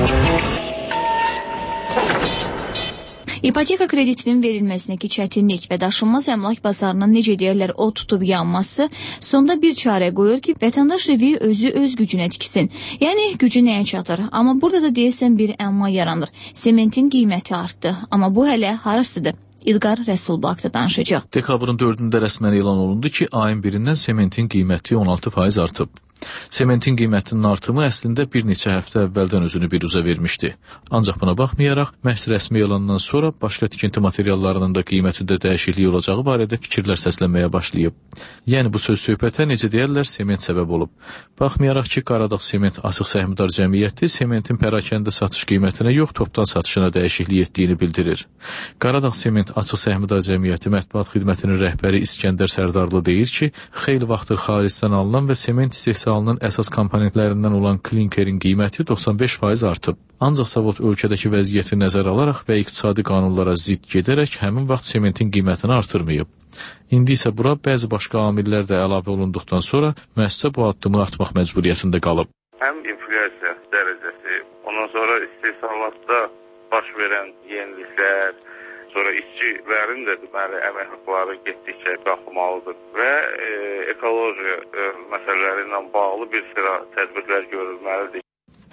İpoteka kreditinin verilməsindəki çətinlik və daşınmaz əmlak bazarının necə deyərlər o tutub yanması sonda bir çarə qoyur ki, vətəndaş evi özü öz gücünə tiksin. Yəni gücü nəyə çatır? Amma burada da deyəsən bir əmma yaranır. Sementin qiyməti artdı. Amma bu hələ harasıdır? İlqar Rəsulbaqda danışacaq. Dekabrın 4-də rəsmən elan olundu ki, ayın 1-dən sementin qiyməti 16% artıb. Sementin qiymətinin artımı əslində bir neçə həftə əvvəldən özünü biruzə vermişdi. Ancaq buna baxmayaraq, məhz rəsmi elandan sonra başqa tikinti materiallarının da qiymətində dəyişiklik olacağı barədə fikirlər səslənməyə başlayıb. Yəni bu söz-söhbətə necə deyərlər, sement səbəb olub. Baxmayaraq ki, Qaradağ Sement Açıq Səhmdar Cəmiyyəti sementin pərakəndə satış qiymətinə yox, topdan satışına dəyişiklik etdiyini bildirir. Qaradağ Sement Açıq Səhmdar Cəmiyyəti mətbuat xidmətinin rəhbəri İskəndər Sərdarlı deyir ki, xeyli vaxtdır xaricdən alınan və sement istehsalının əsas komponentlərindən olan klinkerin qiyməti 95% artıb. Ancaq zavod ölkədəki vəziyyəti nəzərə alaraq və iqtisadi qanunlara zidd gedərək həmin vaxt sementin qiymətini artırmayıb. İndi isə bura bəzi başqa amillər də əlavə olunduqdan sonra müəssisə bu addımı atmaq məcburiyyətində qalıb. Həm inflyasiya dərəcəsi, ondan sonra istehsalatda baş verən yeniliklər, sonra işçilərin də deməli əmək haqqları getdikcə qalxmalıdır və ekoloji məsələləri ilə bağlı bir sıra tədbirlər görülməlidir.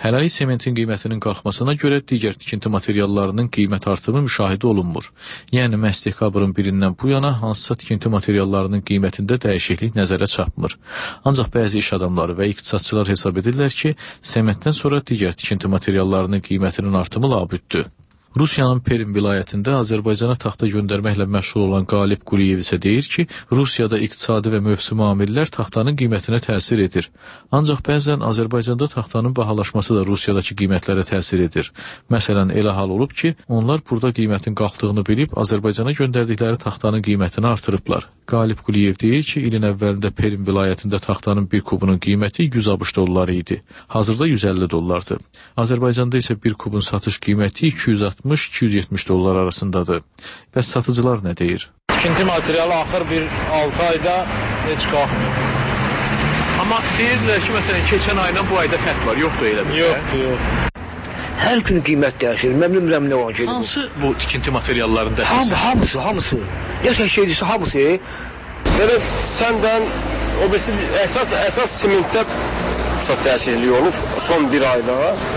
Hələlik sementin qiymətinin qalxmasına görə digər tikinti materiallarının qiymət artımı müşahidə olunmur. Yəni, məhz dekabrın 1-dən bu yana hansısa tikinti materiallarının qiymətində dəyişiklik nəzərə çarpmır. Ancaq bəzi iş adamları və iqtisadçılar hesab edirlər ki, sementdən sonra digər tikinti materiallarının qiymətinin artımı labüddür. Rusiyanın Perm vilayətində Azərbaycana taxta göndərməklə məşğul olan Qalib Quliyev isə deyir ki, Rusiyada iqtisadi və mövsumi amillər taxtanın qiymətinə təsir edir. Ancaq bəzən Azərbaycanda taxtanın bahalaşması da Rusiyadakı qiymətlərə təsir edir. Məsələn, elə hal olub ki, onlar burada qiymətin qalxdığını bilib Azərbaycana göndərdikləri taxtanın qiymətini artırıblar. Qalib Quliyev deyir ki, ilin əvvəlində Perm vilayətində taxtanın bir kubunun qiyməti 100 ABŞ dolları idi. Hazırda 150 dollardır. Azərbaycanda isə bir kubun satış qiyməti 260-270 dollar arasındadır. Bəs satıcılar nə deyir? İkinci materialı axır bir 6 ayda heç qalxmır. Amma deyirlər ki, məsələn, keçən ayla bu ayda fərq var, yoxdur elə bir? Yox. Hər gün qiymət dəyişir, mən bilmirəm nə var ki. Hansı bu tikinti materiallarında əsas? Hamısı. Yaşa şeydisi hamısı. Evet, səndən o əsas simentdə dəyişiklik olub son bir ayda.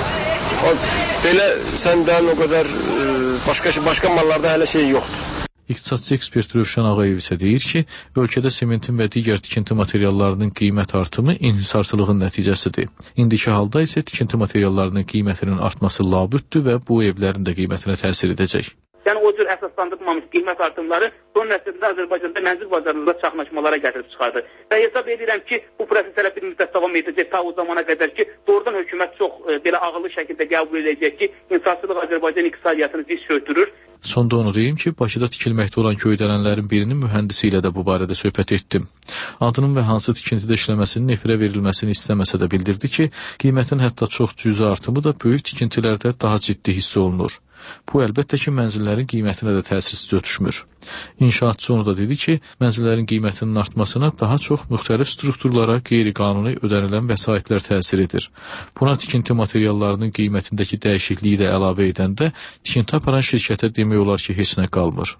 Belə səndən o qədər başqa mallarda hələ şey yoxdur. İqtisadçı ekspert Rövşən Ağayev isə deyir ki, ölkədə sementin və digər tikinti materiallarının qiymət artımı inhisarsızlığın nəticəsidir. İndiki halda isə tikinti materiallarının qiymətinin artması labüddür və bu evlərin də qiymətinə təsir edəcək. Yəni o cür əsaslandırılmamış qiymət artımları son nəsildə Azərbaycanda mənzil bazarında çaxnaşmalara gətirib çıxardı. Və hesab edirəm ki, bu proses hələ bir müddət davam edəcək ta o zamana qədər ki, doğrudan hökumət çox belə ağıllı şəkildə qəbul edəcək ki, inhisarçılıq Azərbaycan iqtisadiyyatını diz çöktürür. Sonda onu deyim ki, Bakıda tikilməkdə olan göydələnlərin birinin mühəndisi ilə də bu barədə söhbət etdim. Adının və hansı tikintidə işləməsinin efirə verilməsini istəməsə də bildirdi ki, qiymətin hətta çox cüzi artımı da böyük tikintilərdə daha ciddi hiss olunur. Bu əlbəttə ki, mənzillərin qiymətinə də təsirsiz ötüşmür. İnşaatçı onu da dedi ki, mənzillərin qiymətinin artmasına daha çox müxtəlif strukturlara qeyri-qanuni ödənilən vəsaitlər təsir edir. Buna tikinti materiallarının qiymətindəki dəyişikliyi də əlavə edəndə tikinti aparan şirkətə demək olar ki, heç nə qalmır.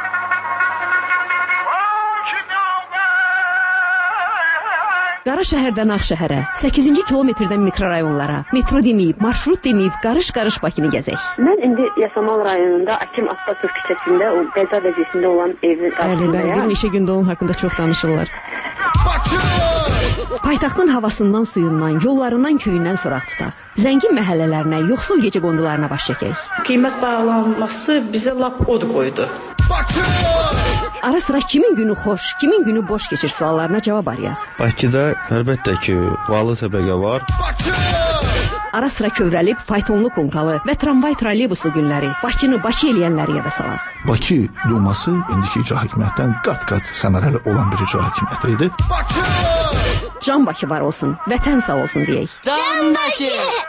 Qaraşəhərdən Ağşəhərə, 8-ci kilometrdən mikrorayonlara, metro deməyib, marşrut deməyib, qarış-qarış Bakını gəzək. Mən indi Yasamal rayonunda Akim Atbasov küçəsində o qəza vəziyyətində olan evin qarşısındayam. Bəli, bir neçə gündə onun haqqında çox danışırlar. Paytaxtın havasından, suyundan, yollarından, köyündən soraq tutaq. Zəngin məhəllələrinə, yoxsul gecə qondularına baş çəkək. Qiymət bağlanması bizə lap od qoydu. Ara sıra kimin günü xoş, kimin günü boş keçir suallarına cavab arayaq. Bakıda əlbəttə ki, varlı təbəqə var. Ara sıra kövrəlib, faytonlu konkalı və tramvay trolleybusu günləri, Bakını Bakı eləyənləri yada salaq. Bakı Duması indiki icra hakimiyyətdən qat-qat səmərəli olan bir icra hakimiyyəti idi. Can Bakı var olsun, vətən sağ olsun deyək. Can Bakı!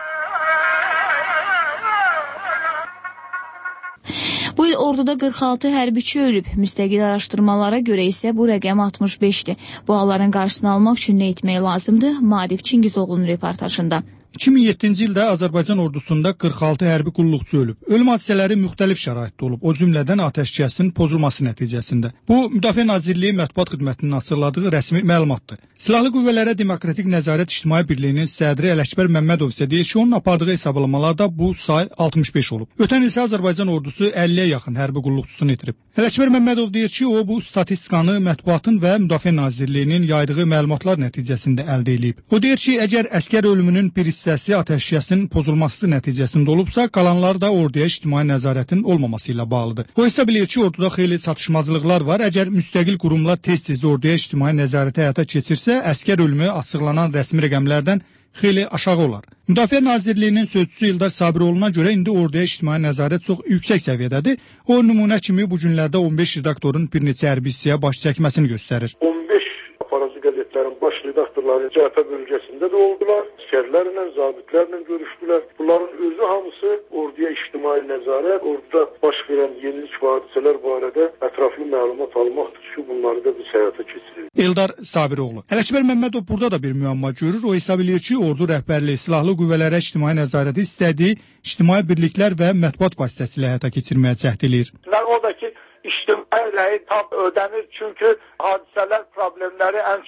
Bu il orduda 46 hərbiçi ölüb. Müstəqil araşdırmalara görə isə bu rəqəm 65-dir. Bu halların qarşısını almaq üçün nə etmək lazımdır? Maarif Çingizoğlu'nun reportajında. 2007-ci ildə Azərbaycan ordusunda 46 hərbi qulluqçu ölüb. Ölüm hadisələri müxtəlif şəraitdə olub, o cümlədən atəşkəsin pozulması nəticəsində. Bu, Müdafiə Nazirliyi Mətbuat Xidmətinin açıqladığı rəsmi məlumatdır. Silahlı Qüvvələrə Demokratik Nəzarət İctimai Birliyinin sədri Ələkbər Məmmədov isə deyir ki, onun apardığı hesablamalarda bu say 65 olub. Ötən il isə Azərbaycan ordusu 50-yə yaxın hərbi qulluqçusunu itirib. Ələkbər Məmmədov deyir ki, o bu statistikanı Mətbuatın və Müdafiə Nazirliyinin yaydığı məlumatlar nəticəsində əldə edib. O deyir ki, əgər əskər ölümünün bir hissəsi atəşkəsin pozulması nəticəsində olubsa, qalanlar da orduya ictimai nəzarətin olmaması ilə bağlıdır. O isə bilir ki, orduda xeyli çatışmazlıqlar var. Əgər müstəqil qurumlar tez-tez orduya ictimai nəzarəti həyata keçirsə, əskər ölümü açıqlanan rəsmi rəqəmlərdən xeyli aşağı olar. Müdafiə Nazirliyinin sözçüsü İldar Sabiroğlu'na görə indi orduya ictimai nəzarət çox yüksək səviyyədədir. O nümunə kimi bu günlərdə 15 redaktorun bir neçə hərbi hissəyə baş çəkməsini göstərir. 15 aparazi qəzetlərin baş redaktorları cəbhə bölgəsində də oldular. Əsgərlərlə, zabitlərlə görüşdülər. Bunların özü hamısı orduya ictimai nəzarət, orduda baş verən yenilik və hadisələr barədə ətraflı məlumat almaqdır ki, bunları da biz həyata keçiririk. Eldar Sabiroğlu. Ələkbər Məmmədov burada da bir müəmma görür. O hesab edir ki, ordu rəhbərliyi silahlı qüvvələrə ictimai nəzarəti istədiyi ictimai birliklər və mətbuat vasitəsilə həyata keçirməyə cəhd edir. Oradakı ictimai rəyi tam ödənir, çünki hadisələr, problemləri ən çox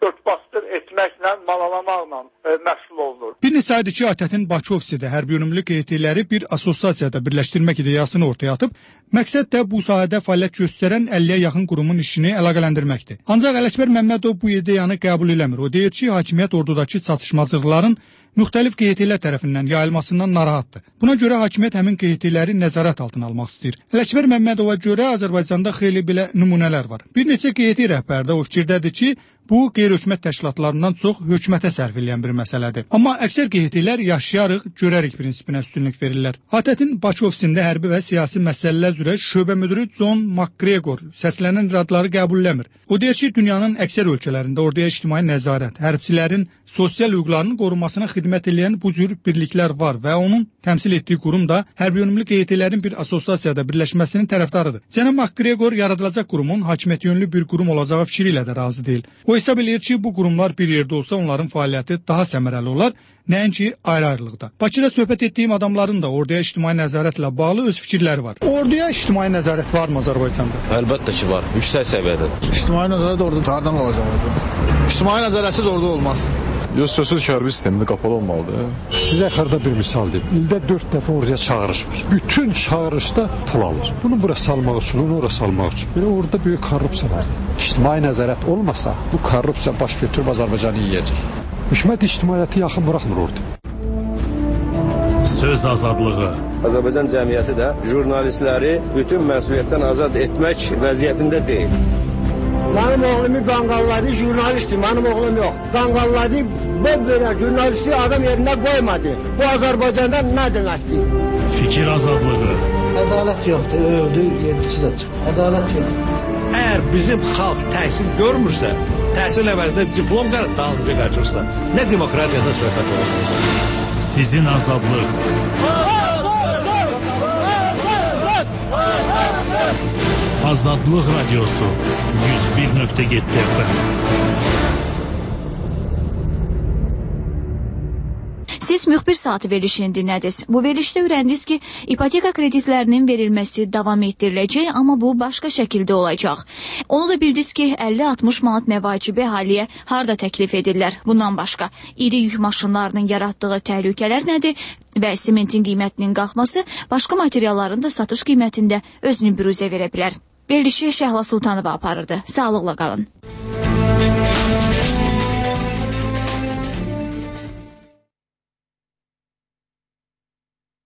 örtbasdır etməklə, malalamaqla məşğul olunur. Bir neçə aydır ki, ATƏT-in Bakı ofisi də hərbi yönümlülük heyətləri bir assosiasiyada birləşdirmək ideyasını ortaya atıb, məqsəd də bu sahədə fəaliyyət göstərən 50-yə yaxın qurumun işini əlaqələndirməkdir. Ancaq Ələkbər Məmmədov bu ideyanı qəbul eləmir. O deyir ki, hakimiyyət ordudakı çatışmazlıqların müxtəlif QHT-lər tərəfindən yayılmasından narahatdır. Buna görə hakimiyyət həmin QHT-ləri nəzarət altına almaq istəyir. Ələkbər Məmmədova görə Azərbaycanda xeyli belə nümunələr var. Bir neçə QHT rəhbəri də o fikirdədir ki, bu qeyri-hökumət təşkilatlarından çox hökumətə sərf edən bir məsələdir. Amma əksər QHT-lər yaşayarıq, görərik prinsipinə üstünlük verirlər. ATƏT-in Bakı ofisində hərbi və siyasi məsələlər üzrə şöbə müdiri John McGregor səslənən iradları qəbulləmir. O deyir ki, dünyanın əksər ölkələrində orduya ictimai nəzarət, hərbçilərin sosial hüquqlarının qorunmasına xidmət edən bu cür birliklər var və onun təmsil etdiyi qurum da hərbi yönümlü QHT-lərin bir assosiasiyada birləşməsinin tərəfdarıdır. Cənab McGregor yaradılacaq qurumun hakimiyyət yönlü bir qurum olacağı fikri ilə də razı deyil. O hesab edir ki, bu qurumlar bir yerdə olsa onların fəaliyyəti daha səmərəli olar, nəinki ayrı-ayrılıqda. Bakıda söhbət etdiyim adamların da orduya ictimai nəzarətlə bağlı öz fikirləri var. Orduya ictimai nəzarət varmı Azərbaycanda? Əlbəttə ki, var. Yüksək səviyyədədir. İctimai nəzarət orada hardan olacaq? İctimai nəzarətsiz ordu olmaz. Yox, sözsüz ki, hərbi sistemində qapalı olmalıdır. Sizə xırda bir misal deyim. İldə 4 dəfə orduya çağırış var. Bütün çağırışda pul alır. Bunu bura salmaq üçün, onu ora salmaq üçün. Belə orada böyük korrupsiya var. İctimai nəzarət olmasa, bu korrupsiya baş götürüb Azərbaycanı yeyəcək. Hökumət ictimaiyyəti yaxın buraxmır orada. Söz azadlığı. Azərbaycan cəmiyyəti də jurnalistləri bütün məsuliyyətdən azad etmək vəziyyətində deyil. Mənim oğlumu qanqalladı, jurnalistdir, mənim oğlum yox. Qanqalladı, belə jurnalisti adam yerində qoymadı. Bu Azərbaycanda nə deməkdir? Fikir azadlığı. Ədalət yoxdur, öldü, yedisi də çıxır. Ədalət yoxdur. Əgər bizim xalq təhsil görmürsə, təhsil əvəzində diplom dalınca qaçırsa, nə demokratiyadan söhbət olur? Sizin azadlıq. Azadlıq Radiosu 101.7 FM. Siz müxbir saatı verilişini dinlədiniz. Bu verilişdə öyrəndiniz ki, ipoteka kreditlərinin verilməsi davam etdiriləcək, amma bu başqa şəkildə olacaq. Onu da bildiniz ki, 50-60 manat məvacibi əhaliyə harda təklif edirlər. Bundan başqa, iri yük maşınlarının yaratdığı təhlükələr nədir və sementin qiymətinin qalxması başqa materialların da satış qiymətində özünü büruzə verə bilər. Verilişi Şəhla Sultanova aparırdı. Sağlıqla qalın.